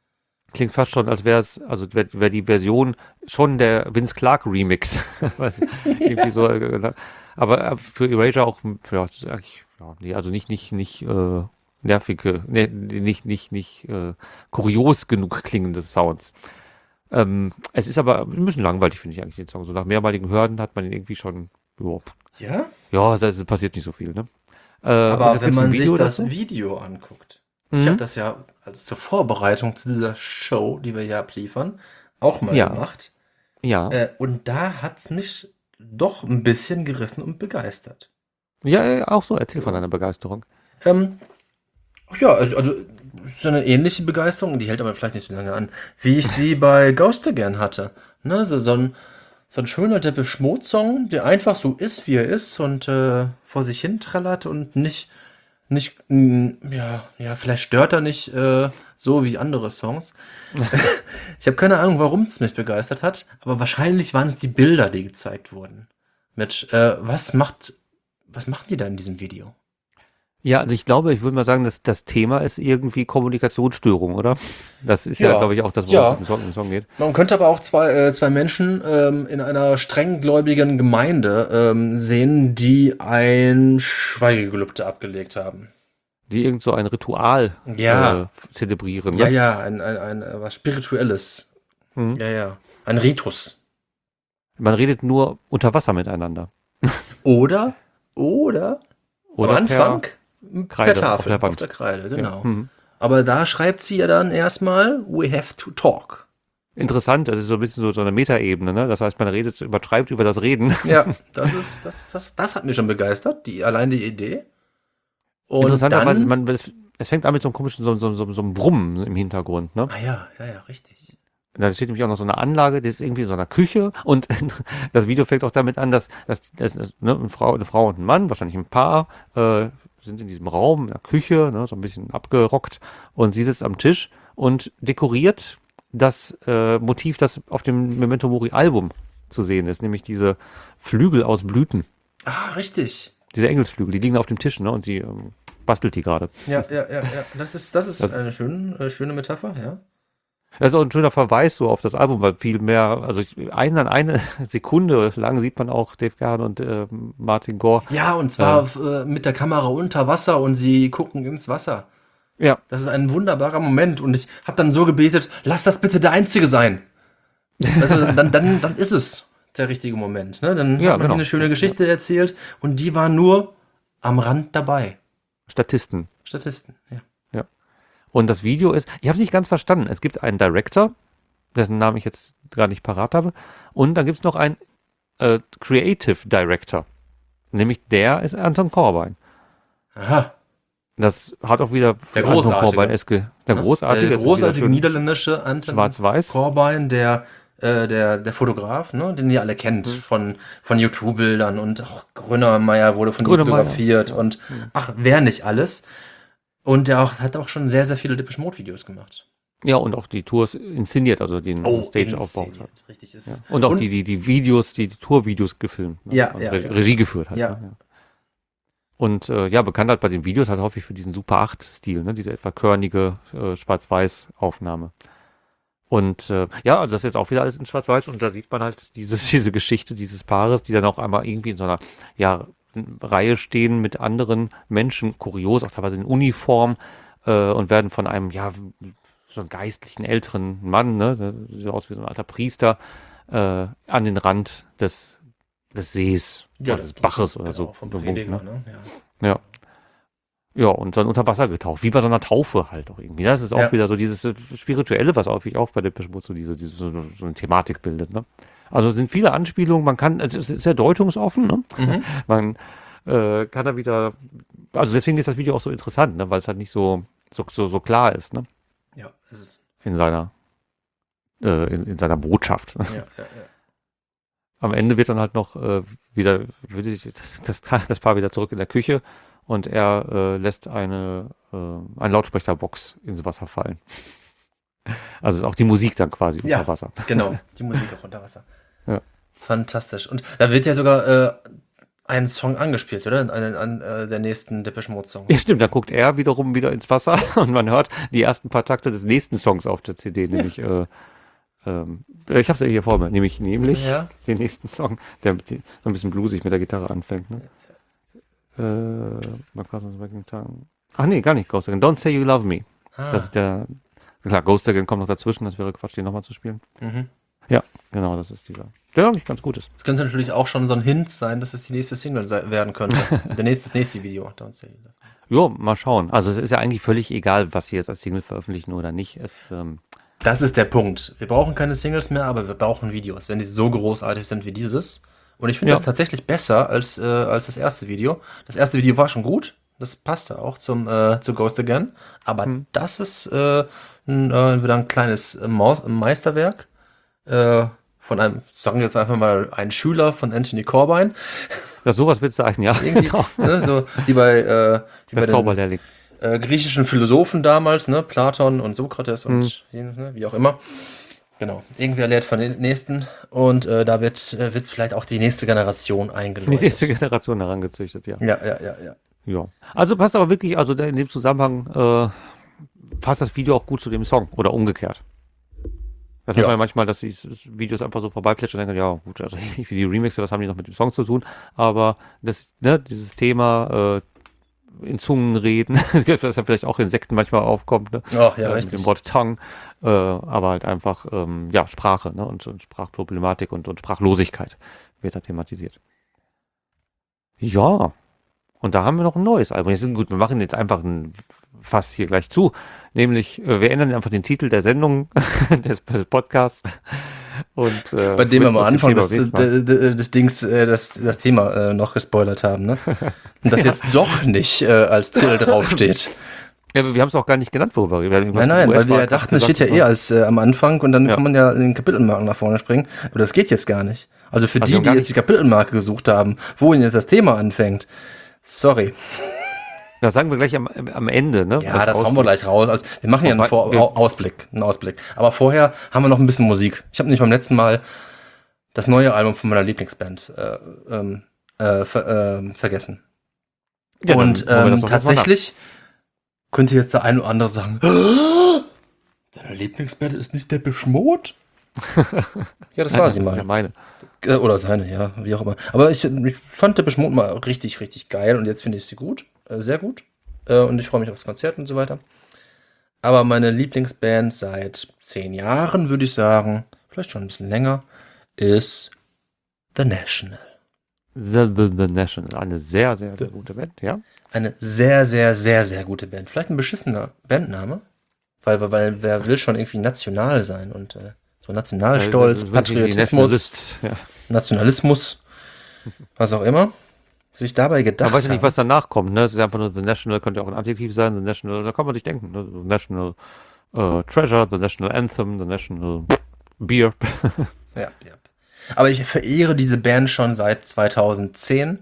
Klingt fast schon, als wäre es, also wär die Version schon der Vince Clarke Remix. Irgendwie so, aber für Erasure auch, ja, das ist eigentlich, ja, nee, also nicht nervige, nee, nicht kurios genug klingende Sounds. Es ist aber ein bisschen langweilig, finde ich eigentlich den Song. So nach mehrmaligen Hören hat man ihn irgendwie schon, Ja? ja, da passiert nicht so viel, ne? Und Aber es wenn gibt so ein man sich Video das dazu. Video anguckt, ich habe das ja als zur Vorbereitung zu dieser Show, die wir hier abliefern, auch mal Ja, gemacht. ja. Und da hat's mich doch ein bisschen gerissen und begeistert. Ja, auch so, erzähl von So. deiner Begeisterung. Ähm, ach ja, also so eine ähnliche Begeisterung, die hält aber vielleicht nicht so lange an, wie ich sie bei Ghost Again hatte. Ne, so ein schöner Depeche Mode Song, der einfach so ist, wie er ist und vor sich hin trällert und ja, vielleicht stört er nicht so wie andere Songs. Ich habe keine Ahnung, warum es mich begeistert hat, aber wahrscheinlich waren es die Bilder, die gezeigt wurden. Mit, was machen die da in diesem Video? Ja, also ich glaube, ich würde mal sagen, dass das Thema ist irgendwie Kommunikationsstörung, oder? Das ist ja, Ja, glaube ich, auch das, worum es ja. im Song geht. Man könnte aber auch zwei Menschen in einer strenggläubigen Gemeinde sehen, die ein Schweigegelübde abgelegt haben. Die irgend so ein Ritual Ja, zelebrieren, ja, ne? ja, ein was Spirituelles. Mhm. Ja, ja. Ein Ritus. Man redet nur unter Wasser miteinander. Oder, oder am Oder Anfang per Kreide auf Tafel, der auf Wand. der Kreide, Ja. genau. Mhm. Aber da schreibt sie ja dann erstmal, we have to talk. Interessant, das ist so ein bisschen so eine Metaebene, ne? Das heißt, man redet, übertreibt über das Reden. Ja, das hat mich schon begeistert, allein die Idee. Und Interessanterweise, dann, es fängt an mit so einem komischen, so einem Brummen im Hintergrund, ne? ja, richtig. Da steht nämlich auch noch so eine Anlage, die ist irgendwie in so einer Küche und das Video fängt auch damit an, dass ne, eine Frau und ein Mann, wahrscheinlich ein Paar, sind in diesem Raum, in der Küche, ne, so ein bisschen abgerockt und sie sitzt am Tisch und dekoriert das Motiv, das auf dem Memento Mori Album zu sehen ist, nämlich diese Flügel aus Blüten, Ah, richtig. diese Engelsflügel, die liegen auf dem Tisch, ne, und sie bastelt die gerade. Ja. Das ist Das, eine schöne Metapher, ja. Das ist auch ein schöner Verweis so auf das Album, weil viel mehr, also eine Sekunde lang sieht man auch Dave Gahan und Martin Gore. Ja, und zwar mit der Kamera unter Wasser und sie gucken ins Wasser. Ja, Das ist ein wunderbarer Moment und ich habe dann so gebetet, lass das bitte der Einzige sein. Also, dann ist es der richtige Moment. Ne? Dann ja, hat man genau. eine schöne Geschichte erzählt und die war nur am Rand dabei. Statisten. Statisten, ja. Ja. Und das Video ist, ich habe es nicht ganz verstanden. Es gibt einen Director, dessen Namen ich jetzt gar nicht parat habe. Und dann gibt es noch einen Creative Director. Nämlich der ist Anton Corbijn. Aha. Das hat auch wieder Der Anton Großartige. Corbijn-eske. Der Ne? großartige. Der es ist wieder großartige schön niederländische Anton schwarz-weiß. Corbijn, der Fotograf, ne, den ihr alle kennt, von YouTube-Bildern und auch Grönemeyer wurde von ihm Grönemeyer, fotografiert und ach, wer nicht alles. Und hat auch schon sehr, sehr viele Depeche Mode-Videos gemacht. Ja, und auch die Tours inszeniert, also den Stage-Aufbau. inszeniert, richtig. Ja. Und auch die Videos, die Tour-Videos gefilmt. Ne? Ja, Also ja, ja. Regie geführt hat. Ja. Ne? Ja. Und ja, bekannt halt bei den Videos halt häufig für diesen Super 8-Stil, ne? Diese etwa körnige Schwarz-Weiß-Aufnahme. Und ja, also das ist jetzt auch wieder alles in Schwarz-Weiß und da sieht man halt diese Geschichte dieses Paares, die dann auch einmal irgendwie in so einer Reihe stehen mit anderen Menschen, kurios, auch teilweise in Uniform und werden von einem, so einem geistlichen älteren Mann, ne, der sieht aus wie so ein alter Priester, an den Rand des Sees oder des Baches oder so. Vom gewunken, Prediger, ne? ne? Ja. Ja. Ja, und dann unter Wasser getaucht, wie bei so einer Taufe halt auch irgendwie. Das ist auch Ja. wieder so dieses Spirituelle, was häufig auch bei Depeche Mode so eine Thematik bildet. Ne? Also es sind viele Anspielungen, also es ist sehr deutungsoffen. Ne? Mhm. Man kann da wieder, also deswegen ist das Video auch so interessant, ne? Weil es halt nicht so klar ist, ne? Ja, es ist. In seiner Botschaft. Ne? Ja. Am Ende wird dann halt noch wieder, das Paar wieder zurück in der Küche und er lässt eine Lautsprecherbox ins Wasser fallen. Also ist auch die Musik dann quasi unter Wasser. Genau, die Musik auch unter Wasser. Ja. Fantastisch. Und da wird ja sogar einen Song angespielt, oder? An der nächsten Depeche Mode Song. Ja, stimmt, dann guckt er wiederum wieder ins Wasser und man hört die ersten paar Takte des nächsten Songs auf der CD, nämlich, ich hab's ja hier vor mir, nämlich Ja. den nächsten Song, der so ein bisschen bluesig mit der Gitarre anfängt, ne? Ach nee, gar nicht Ghost Again. Don't Say You Love Me. Das ist der, klar, Ghost Again kommt noch dazwischen, das wäre Quatsch, den nochmal zu spielen. Ja, genau, das ist dieser, der eigentlich ganz gut ist. Das könnte natürlich auch schon so ein Hint sein, dass es die nächste Single werden könnte. Das nächste Video. Don't Say You Love Me. Jo, mal schauen. Also es ist ja eigentlich völlig egal, was sie jetzt als Single veröffentlichen oder nicht. Das ist der Punkt. Wir brauchen keine Singles mehr, aber wir brauchen Videos, wenn die so großartig sind wie dieses. Und ich finde das tatsächlich besser als das erste Video. Das erste Video war schon gut. Das passte auch zu Ghost Again. Aber das ist wieder ein kleines Meisterwerk von einem, sagen wir jetzt einfach mal, ein Schüler von Anthony Corbijn. Ja, sowas willst du eigentlich, ja. Genau. Ne, so wie bei Zauberlehrling. Griechischen Philosophen damals, ne, Platon und Sokrates und wie auch immer. Genau. Irgendwer lehrt von den Nächsten und da wird's vielleicht auch die nächste Generation eingeläutet. Die nächste Generation herangezüchtet, ja. Ja. Ja. Also passt aber wirklich, also in dem Zusammenhang passt das Video auch gut zu dem Song oder umgekehrt. Das hat man ja manchmal, dass die Videos einfach so vorbeiplätschern und denken, ja gut, also ähnlich wie die Remixe, was haben die noch mit dem Song zu tun? Aber dieses Thema in Zungen reden, das ja vielleicht auch in Sekten manchmal aufkommt, ne? Ach, ja, Mit dem Wort Tongue, aber halt einfach, Sprache, ne? Und Sprachproblematik und Sprachlosigkeit wird da thematisiert. Ja, und da haben wir noch ein neues Album. Jetzt, gut, wir machen jetzt einfach ein Fass hier gleich zu, nämlich, wir ändern einfach den Titel der Sendung, des Podcasts. Und, bei dem wir am Anfang des Dings das Thema noch gespoilert haben, ne? Und das jetzt doch nicht als Ziel draufsteht. Ja, wir haben es auch gar nicht genannt, worüber wir reden. Nein, weil wir dachten, es steht ja als am Anfang und dann kann man ja in den Kapitelmarken nach vorne springen. Aber das geht jetzt gar nicht. Also für die jetzt die Kapitelmarke gesucht haben, wo jetzt das Thema anfängt. Sorry. Das sagen wir gleich am Ende, ne? Ja, das hauen wir gleich raus. Also, wir machen ja einen Ausblick. Aber vorher haben wir noch ein bisschen Musik. Ich habe nicht beim letzten Mal das neue Album von meiner Lieblingsband vergessen. Ja, und tatsächlich könnte jetzt der eine oder andere sagen, deine Lieblingsband ist nicht Depeche Mode? Ja, das war sie mal. Das ist ja meine. Oder seine, ja, wie auch immer. Aber ich fand Depeche Mode mal richtig, richtig geil und jetzt finde ich sie gut. Sehr gut. Und ich freue mich aufs Konzert und so weiter. Aber meine Lieblingsband seit 10 Jahren, würde ich sagen, vielleicht schon ein bisschen länger, ist The National. The National. Eine sehr, sehr, sehr gute Band, ja. Eine sehr, sehr, sehr, sehr gute Band. Vielleicht ein beschissener Bandname. Weil wer will schon irgendwie national sein und so Nationalstolz, Patriotismus, Nationalismus, was auch immer. Sich dabei gedacht man weiß ja nicht, was danach kommt, ne? Es ist einfach nur The National, könnte auch ein Adjektiv sein, The National, da kann man sich denken, ne? The National Treasure, The National Anthem, The National Beer. Ja. Aber ich verehre diese Band schon seit 2010.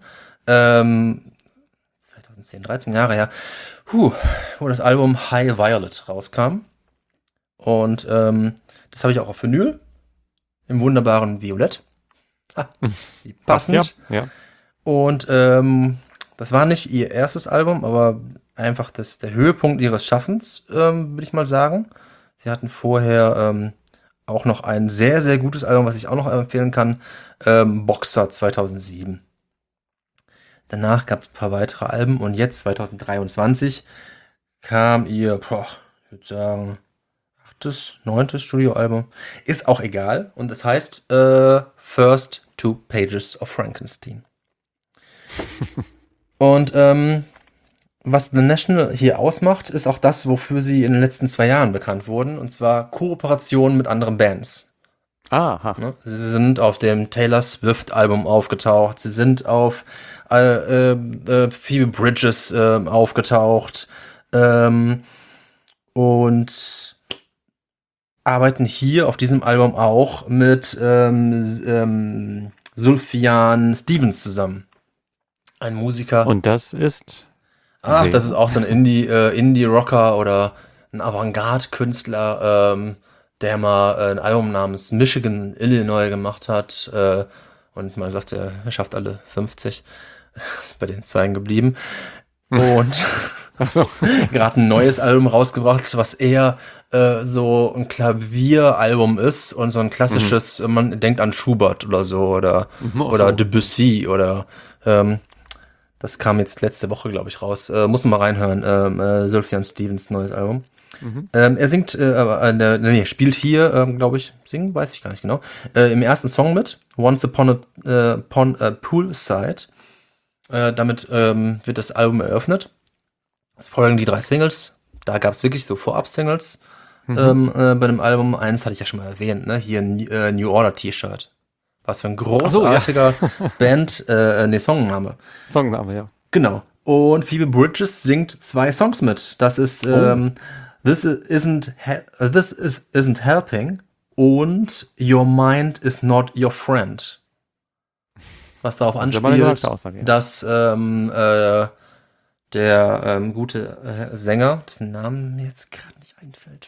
2010, 13 Jahre her, wo das Album High Violet rauskam. Und das habe ich auch auf Vinyl, im wunderbaren Violett. Wie passend. Ja. Und das war nicht ihr erstes Album, aber einfach der Höhepunkt ihres Schaffens, würde ich mal sagen. Sie hatten vorher auch noch ein sehr, sehr gutes Album, was ich auch noch empfehlen kann, Boxer 2007. Danach gab es ein paar weitere Alben und jetzt 2023 kam ihr, ich würde sagen, 8., 9. Studioalbum. Ist auch egal und es heißt First 2 Pages of Frankenstein. Und was The National hier ausmacht, ist auch das, wofür sie in den letzten 2 Jahren bekannt wurden, und zwar Kooperationen mit anderen Bands. Aha. Ne? Sie sind auf dem Taylor Swift Album aufgetaucht, sie sind auf Phoebe Bridges aufgetaucht und arbeiten hier auf diesem Album auch mit Sufjan Stevens zusammen. Ein Musiker. Und das ist? Das ist auch so ein Indie-Rocker oder ein Avantgarde-Künstler, der mal ein Album namens Michigan, Illinois gemacht hat. Und man sagt, er schafft alle 50. Ist bei den Zweien geblieben. Und Ach so. gerade ein neues Album rausgebracht, was eher so ein Klavieralbum ist und so ein klassisches, man denkt an Schubert oder so oder Debussy oder das kam jetzt letzte Woche, glaube ich, raus. Muss man mal reinhören. Sufjan Stevens neues Album. Er singt, spielt hier, glaube ich, singen, weiß ich gar nicht genau, im ersten Song mit, Once Upon a Poolside. Damit wird das Album eröffnet. Es folgen die 3 Singles. Da gab es wirklich so Vorab-Singles bei dem Album. Eins hatte ich ja schon mal erwähnt, ne? Hier ein New Order T-Shirt. Was für ein großartiger Songname. Songname, ja. Genau. Und Phoebe Bridgers singt 2 Songs mit. Das ist This isn't Helping und Your Mind is Not Your Friend. Was darauf anspielt, dass der gute Sänger, dessen Namen mir jetzt gerade nicht einfällt,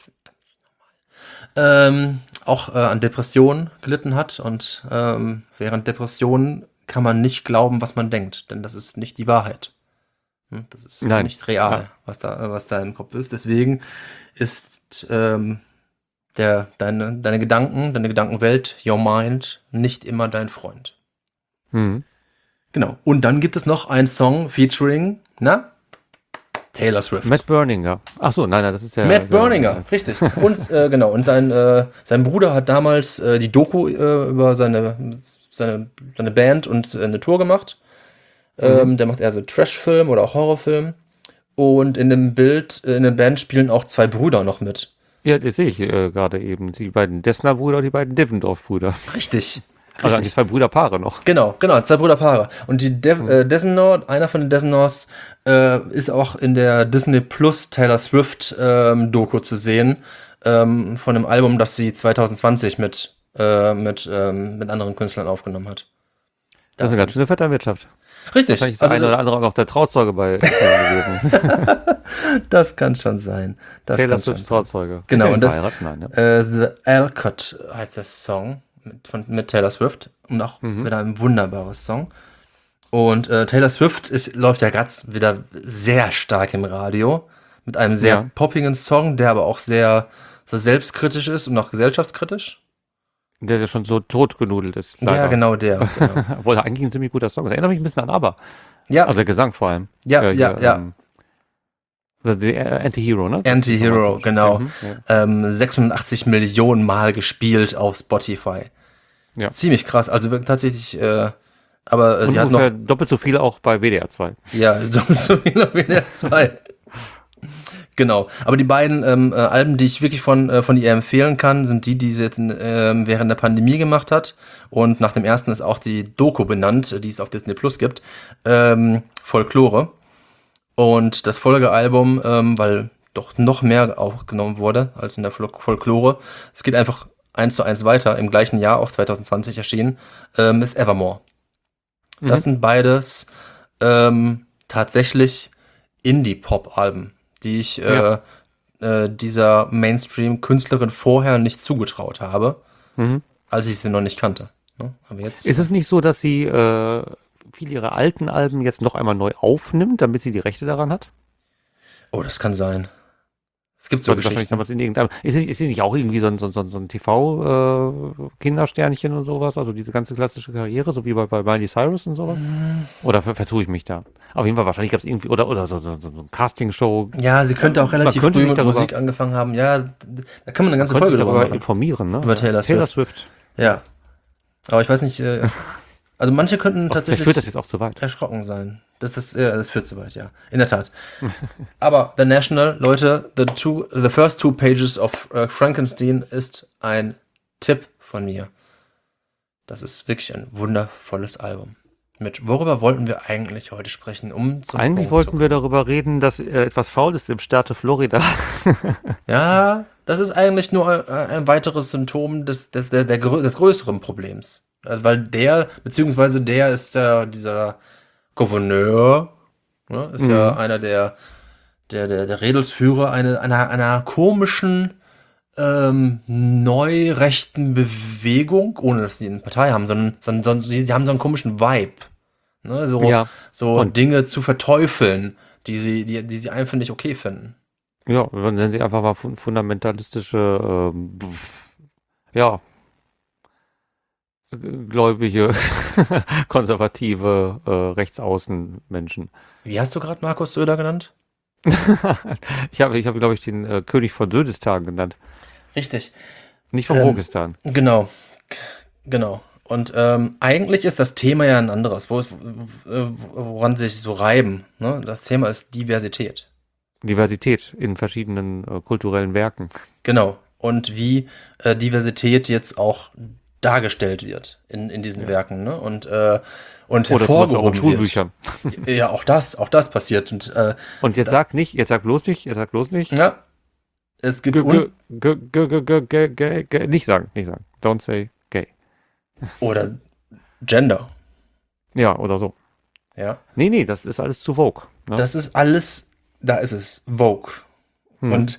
auch an Depressionen gelitten hat. Und während Depressionen kann man nicht glauben, was man denkt, denn das ist nicht die Wahrheit. Das ist nicht real, was da im Kopf ist. Deswegen ist deine Gedanken, deine Gedankenwelt, your mind, nicht immer dein Freund. Genau. Und dann gibt es noch einen Song featuring, Taylor Swift. Matt Berninger. Ach so, nein, das ist ja... Matt Berninger, richtig. Und genau, und sein Bruder hat damals die Doku über seine Band und eine Tour gemacht. Der macht eher so Trash-Film oder auch Horrorfilm. Und in dem Band spielen auch 2 Brüder noch mit. Ja, das sehe ich gerade eben. Die beiden Dessner-Brüder und die beiden Devendorf-Brüder. Richtig. Also eigentlich 2 Brüderpaare noch. Genau, 2 Brüderpaare. Und die Desenor, einer von den Desenors, ist auch in der Disney Plus Taylor Swift Doku zu sehen, von dem Album, das sie 2020 mit anderen Künstlern aufgenommen hat. Das ist eine ganz schöne Vetternwirtschaft. Richtig. Wahrscheinlich ist der eine oder andere auch noch der Trauzeuge bei gewesen. Das kann schon sein. Taylor Swifts Trauzeuge. Genau. Und Nein, ne? The Alcott heißt der Song mit Taylor Swift. Und auch wieder ein wunderbares Song. Und Taylor Swift läuft ja gerade wieder sehr stark im Radio. Mit einem sehr poppigen Song, der aber auch sehr so selbstkritisch ist und auch gesellschaftskritisch. Der schon so totgenudelt ist. Leider. Ja, genau der. Genau. Obwohl er eigentlich ein ziemlich guter Song ist. Erinnert mich ein bisschen an ABBA. Ja. Also der Gesang vor allem. Ja. The Anti-Hero, ne? Anti-Hero, genau. 86 Millionen Mal gespielt auf Spotify. Ja. Ziemlich krass. Also tatsächlich, aber und sie hat noch doppelt so viel auch bei WDR 2. Ja, doppelt so viel auf WDR 2. Genau, aber die beiden Alben, die ich wirklich von ihr empfehlen kann, sind die sie jetzt während der Pandemie gemacht hat. Und nach dem ersten ist auch die Doku benannt, die es auf Disney Plus gibt. Folklore. Und das Folgealbum, weil doch noch mehr aufgenommen wurde als in der Folklore. Es geht einfach 1:1 weiter, im gleichen Jahr, auch 2020 erschienen, ist Evermore. Das sind beides tatsächlich Indie-Pop-Alben, die ich dieser Mainstream-Künstlerin vorher nicht zugetraut habe, als ich sie noch nicht kannte. Ne? Aber jetzt, ist es nicht so, dass sie viele ihrer alten Alben jetzt noch einmal neu aufnimmt, damit sie die Rechte daran hat? Oh, das kann sein. Es gibt so Geschichten. Ist sie nicht auch irgendwie so ein TV-Kindersternchen und sowas? Also diese ganze klassische Karriere, so wie bei Miley Cyrus und sowas? Oder vertue ich mich da? Auf jeden Fall, wahrscheinlich gab es irgendwie, oder so ein Castingshow. Ja, sie könnte auch relativ früh mit Musik angefangen haben. Ja, da kann man eine ganze Folge darüber machen. Informieren, ne? Über Taylor Swift. Ja. Aber ich weiß nicht, also manche könnten tatsächlich führt das jetzt auch zu weit. Erschrocken sein. Das führt zu weit, ja. In der Tat. Aber The National, Leute, the first 2 pages of Frankenstein ist ein Tipp von mir. Das ist wirklich ein wundervolles Album. Worüber wollten wir eigentlich heute sprechen? Eigentlich wollten wir darüber reden, dass etwas faul ist im Staate Florida. Ja, das ist eigentlich nur ein weiteres Symptom des größeren Problems. Also, weil der ist ja dieser Gouverneur, ne, ist ja einer der Redelsführer einer komischen neurechten Bewegung, ohne dass die eine Partei haben, sondern die haben so einen komischen Vibe. Ne? So, Ja. so Und Dinge zu verteufeln, die sie einfach nicht okay finden. ja, dann nennen sie einfach mal fundamentalistische, ja, gläubige, konservative, Rechtsaußen-Menschen. Wie hast du gerade Markus Söder genannt? Ich habe, glaube ich, den König von Södistan genannt. Richtig. Nicht von Ähm, Rogistan. Genau, genau. Und eigentlich ist das Thema ja ein anderes, woran sie sich so reiben. Ne? Das Thema ist Diversität. Diversität in verschiedenen kulturellen Werken. Genau. Und wie Diversität jetzt auch dargestellt wird in diesen Ja. Werken. Ne? Und Oder zum Beispiel auch in hervorgehoben wird. Schulbüchern. Ja, auch das passiert. Und Und jetzt sag bloß nicht. ja, es gibt Nicht sagen. Don't say gay. oder Gender. Ja, oder so. Ja, Nee, das ist alles zu Vogue. Ne? das ist alles, da ist es, Vogue. Und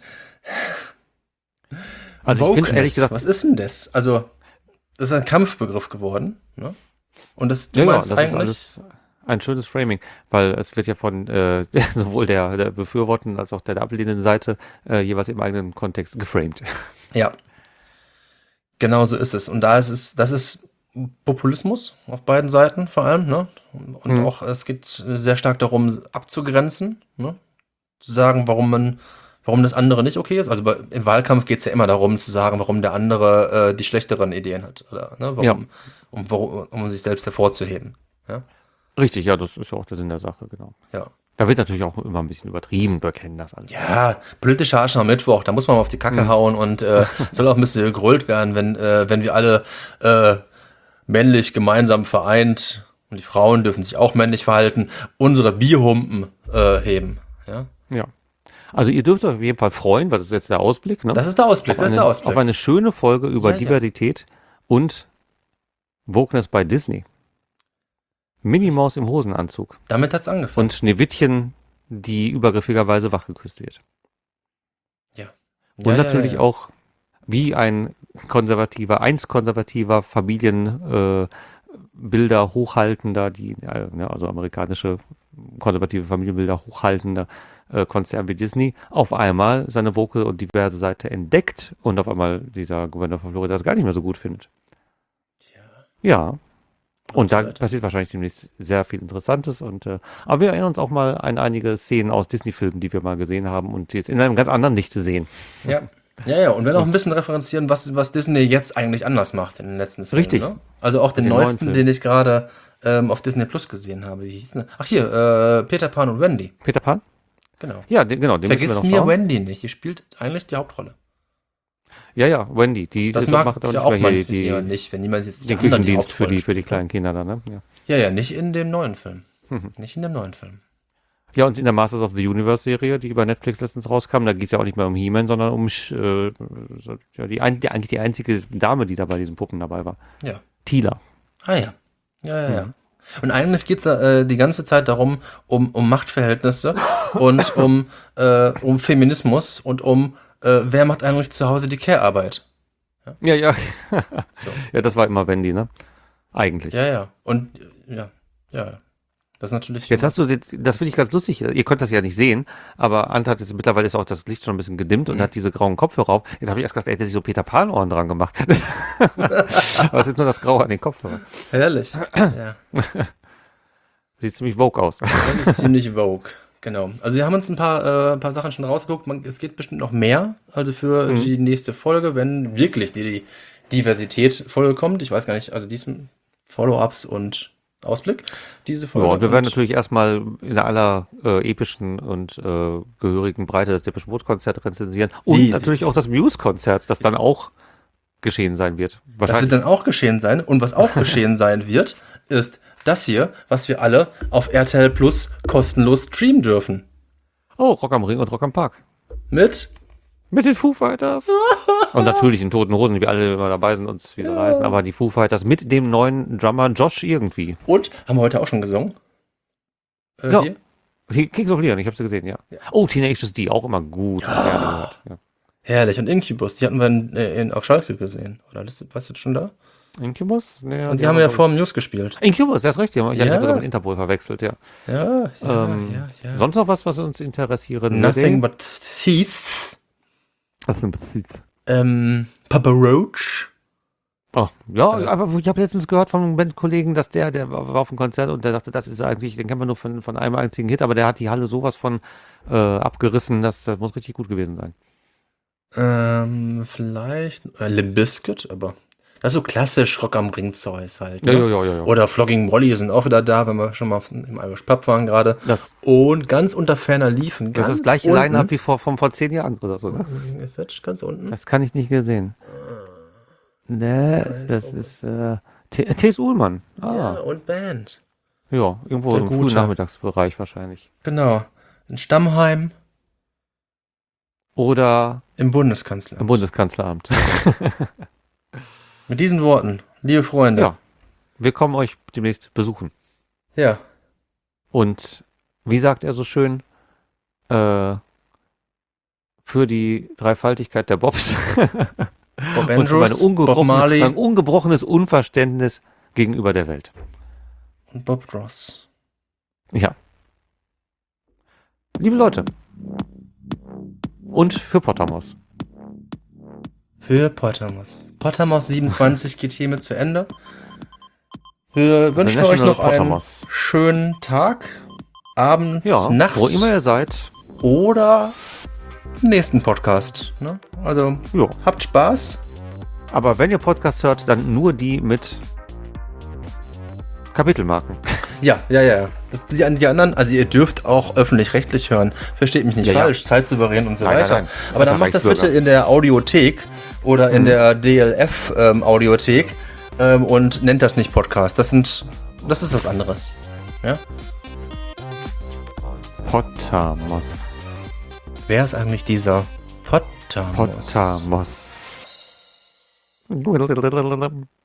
Also ich finde Wokeness, ehrlich gesagt, was ist denn das? Also, das ist ein Kampfbegriff geworden. Ne? Und du ja, meinst das ist eigentlich, alles ein schönes Framing, weil es wird ja von sowohl der befürwortenden als auch der ablehnenden Seite jeweils im eigenen Kontext geframed. ja, genau so ist es. Und das ist Populismus auf beiden Seiten vor allem. Ne? Und auch, es geht sehr stark darum, abzugrenzen. Ne? Zu sagen, warum das andere nicht okay ist. Also im Wahlkampf geht es ja immer darum, zu sagen, warum der andere die schlechteren Ideen hat. Oder ne? Ja. Um sich selbst hervorzuheben. Ja? Richtig, ja, das ist ja auch der Sinn der Sache, genau. Ja. Da wird natürlich auch immer ein bisschen übertrieben, wir kennen das alles. Ja, politischer Aschermittwoch, da muss man mal auf die Kacke hauen und soll auch ein bisschen gegrölt werden, wenn wir alle männlich gemeinsam vereint und die Frauen dürfen sich auch männlich verhalten, unsere Bierhumpen heben. Ja? Ja. Also ihr dürft euch auf jeden Fall freuen, weil das ist jetzt der Ausblick, ne? Das ist der Ausblick, Auf eine schöne Folge über Ja. Diversität und Wokeness bei Disney. Minnie Maus im Hosenanzug Damit hat's angefangen. und Schneewittchen, die übergriffigerweise wachgeküsst wird. Ja. Und natürlich auch wie ein konservativer Familienbilder hochhaltender, also amerikanische konservative Familienbilder hochhaltender Konzern wie Disney auf einmal seine woke und diverse Seite entdeckt und auf einmal dieser Gouverneur von Florida das gar nicht mehr so gut findet. Ja. Und da passiert wahrscheinlich demnächst sehr viel Interessantes. Aber wir erinnern uns auch mal an einige Szenen aus Disney-Filmen, die wir mal gesehen haben und jetzt in einem ganz anderen Licht sehen. Ja. Und wir noch ein bisschen referenzieren, was Disney jetzt eigentlich anders macht in den letzten Filmen. Richtig. Ne? Also auch den neuesten, neuen Film. den ich gerade auf Disney Plus gesehen habe. Wie hieß denn? Ach hier, Peter Pan und Wendy. Peter Pan? Genau. Ja, genau, den müssen Vergiss wir noch mir schauen. Wendy nicht. Die spielt eigentlich die Hauptrolle. Ja, Wendy. Das macht mag ja auch mehr manche nicht, wenn niemand jetzt den anderen Küchendienst für Hauptrollen die kleinen Kinder da, ne? Ja. Ja, nicht in dem neuen Film. Nicht in dem neuen Film. Ja, und in der Masters of the Universe Serie, die bei Netflix letztens rauskam, da geht es ja auch nicht mehr um He-Man, sondern um eigentlich die einzige Dame, die da bei diesen Puppen dabei war. Ja. Tila. Ah ja. Ja. Und eigentlich geht es da die ganze Zeit darum, um Machtverhältnisse und um Feminismus und wer macht eigentlich zu Hause die Care-Arbeit. Ja. So. Ja, das war immer Wendy, ne? Eigentlich. Ja. Und ja. Das ist natürlich. Jetzt das finde ich ganz lustig, ihr könnt das ja nicht sehen, aber Ant hat jetzt mittlerweile ist auch das Licht schon ein bisschen gedimmt und hat diese grauen Kopfhörer auf. Jetzt habe ich erst gedacht, er hätte sich so Peter Pan-Ohren dran gemacht. Aber es ist nur das Graue an den Kopfhörern. Herrlich. Ja. Sieht ziemlich Vogue aus. Das ist ziemlich Vogue. Genau. Also wir haben uns ein paar Sachen schon rausgeguckt. Es geht bestimmt noch mehr. Also für die nächste Folge, wenn wirklich die Diversität-Folge kommt. Ich weiß gar nicht, also diesen Follow-ups und Ausblick, diese Folge. Ja, und wir werden natürlich erstmal in aller epischen und gehörigen Breite das Depeche Mode Konzert rezensieren und natürlich auch das Muse-Konzert, das dann auch geschehen sein wird. Das wird dann auch geschehen sein. Und was auch geschehen sein wird, ist das hier, was wir alle auf RTL Plus kostenlos streamen dürfen. Oh, Rock am Ring und Rock am Park. Mit den Foo Fighters. Und natürlich in Toten Hosen, die wir alle immer dabei sind, uns wieder reißen. Aber die Foo Fighters mit dem neuen Drummer Josh irgendwie. Und, haben wir heute auch schon gesungen? Ja. Hier? Kings of Leon, ich habe sie gesehen, ja. Oh, Tenacious D, auch immer gut. Ja. Gehört, ja. Herrlich. Und Incubus, die hatten wir auf Schalke gesehen. Oder warst du schon da? Incubus? Nee, Und die haben ja vor dem News gespielt. Incubus, das ist richtig. Ich Ja. hatte sogar mit Interpol verwechselt, ja. Ja. Sonst noch was uns interessieren Nothing but Thieves. Papa Roach. Oh, ja, aber ich habe letztens gehört von einem Bandkollegen, dass der war auf einem Konzert und der dachte, das ist eigentlich, den kennt man nur von einem einzigen Hit, aber der hat die Halle sowas von abgerissen, das muss richtig gut gewesen sein. Vielleicht Limp Bizkit, aber das ist so klassisch Rock am Ring Zeug halt. Ne? Ja. Oder Flogging Molly sind auch wieder da, wenn wir schon mal im Irish Pub waren gerade. Und ganz unter ferner liefen. Das ist das gleiche Line-Up wie vor 10 Jahren oder so. Ne? Ganz unten. Das kann ich nicht gesehen. Ne, das ist T.S. Ullmann. Ja, und Band. Ja, irgendwo im frühen Nachmittagsbereich wahrscheinlich. Genau. In Stammheim. Oder im Bundeskanzleramt. Im Bundeskanzleramt. Mit diesen Worten, liebe Freunde. Ja, wir kommen euch demnächst besuchen. Ja. Und wie sagt er so schön, für die Dreifaltigkeit der Bobs Bob und für Andrews, Bob Marley, mein ungebrochenes Unverständnis gegenüber der Welt. Und Bob Ross. Ja. Liebe Leute. Und für Pottermos. Für Pottermos. Pottermos 27 geht hiermit zu Ende. Wir wünschen euch noch einen schönen Tag, Abend, Nacht. Wo immer ihr seid. Oder nächsten Podcast. Ne? Also, habt Spaß. Aber wenn ihr Podcasts hört, dann nur die mit Kapitelmarken. Ja. Die anderen, also ihr dürft auch öffentlich-rechtlich hören. Versteht mich nicht falsch, zeitsouverän und so weiter. Nein. Aber dann macht das bitte in der Audiothek oder in der DLF-Audiothek und nennt das nicht Podcast. Das ist was anderes. Ja? Pottermos. Wer ist eigentlich dieser Pottermos? Pottermos.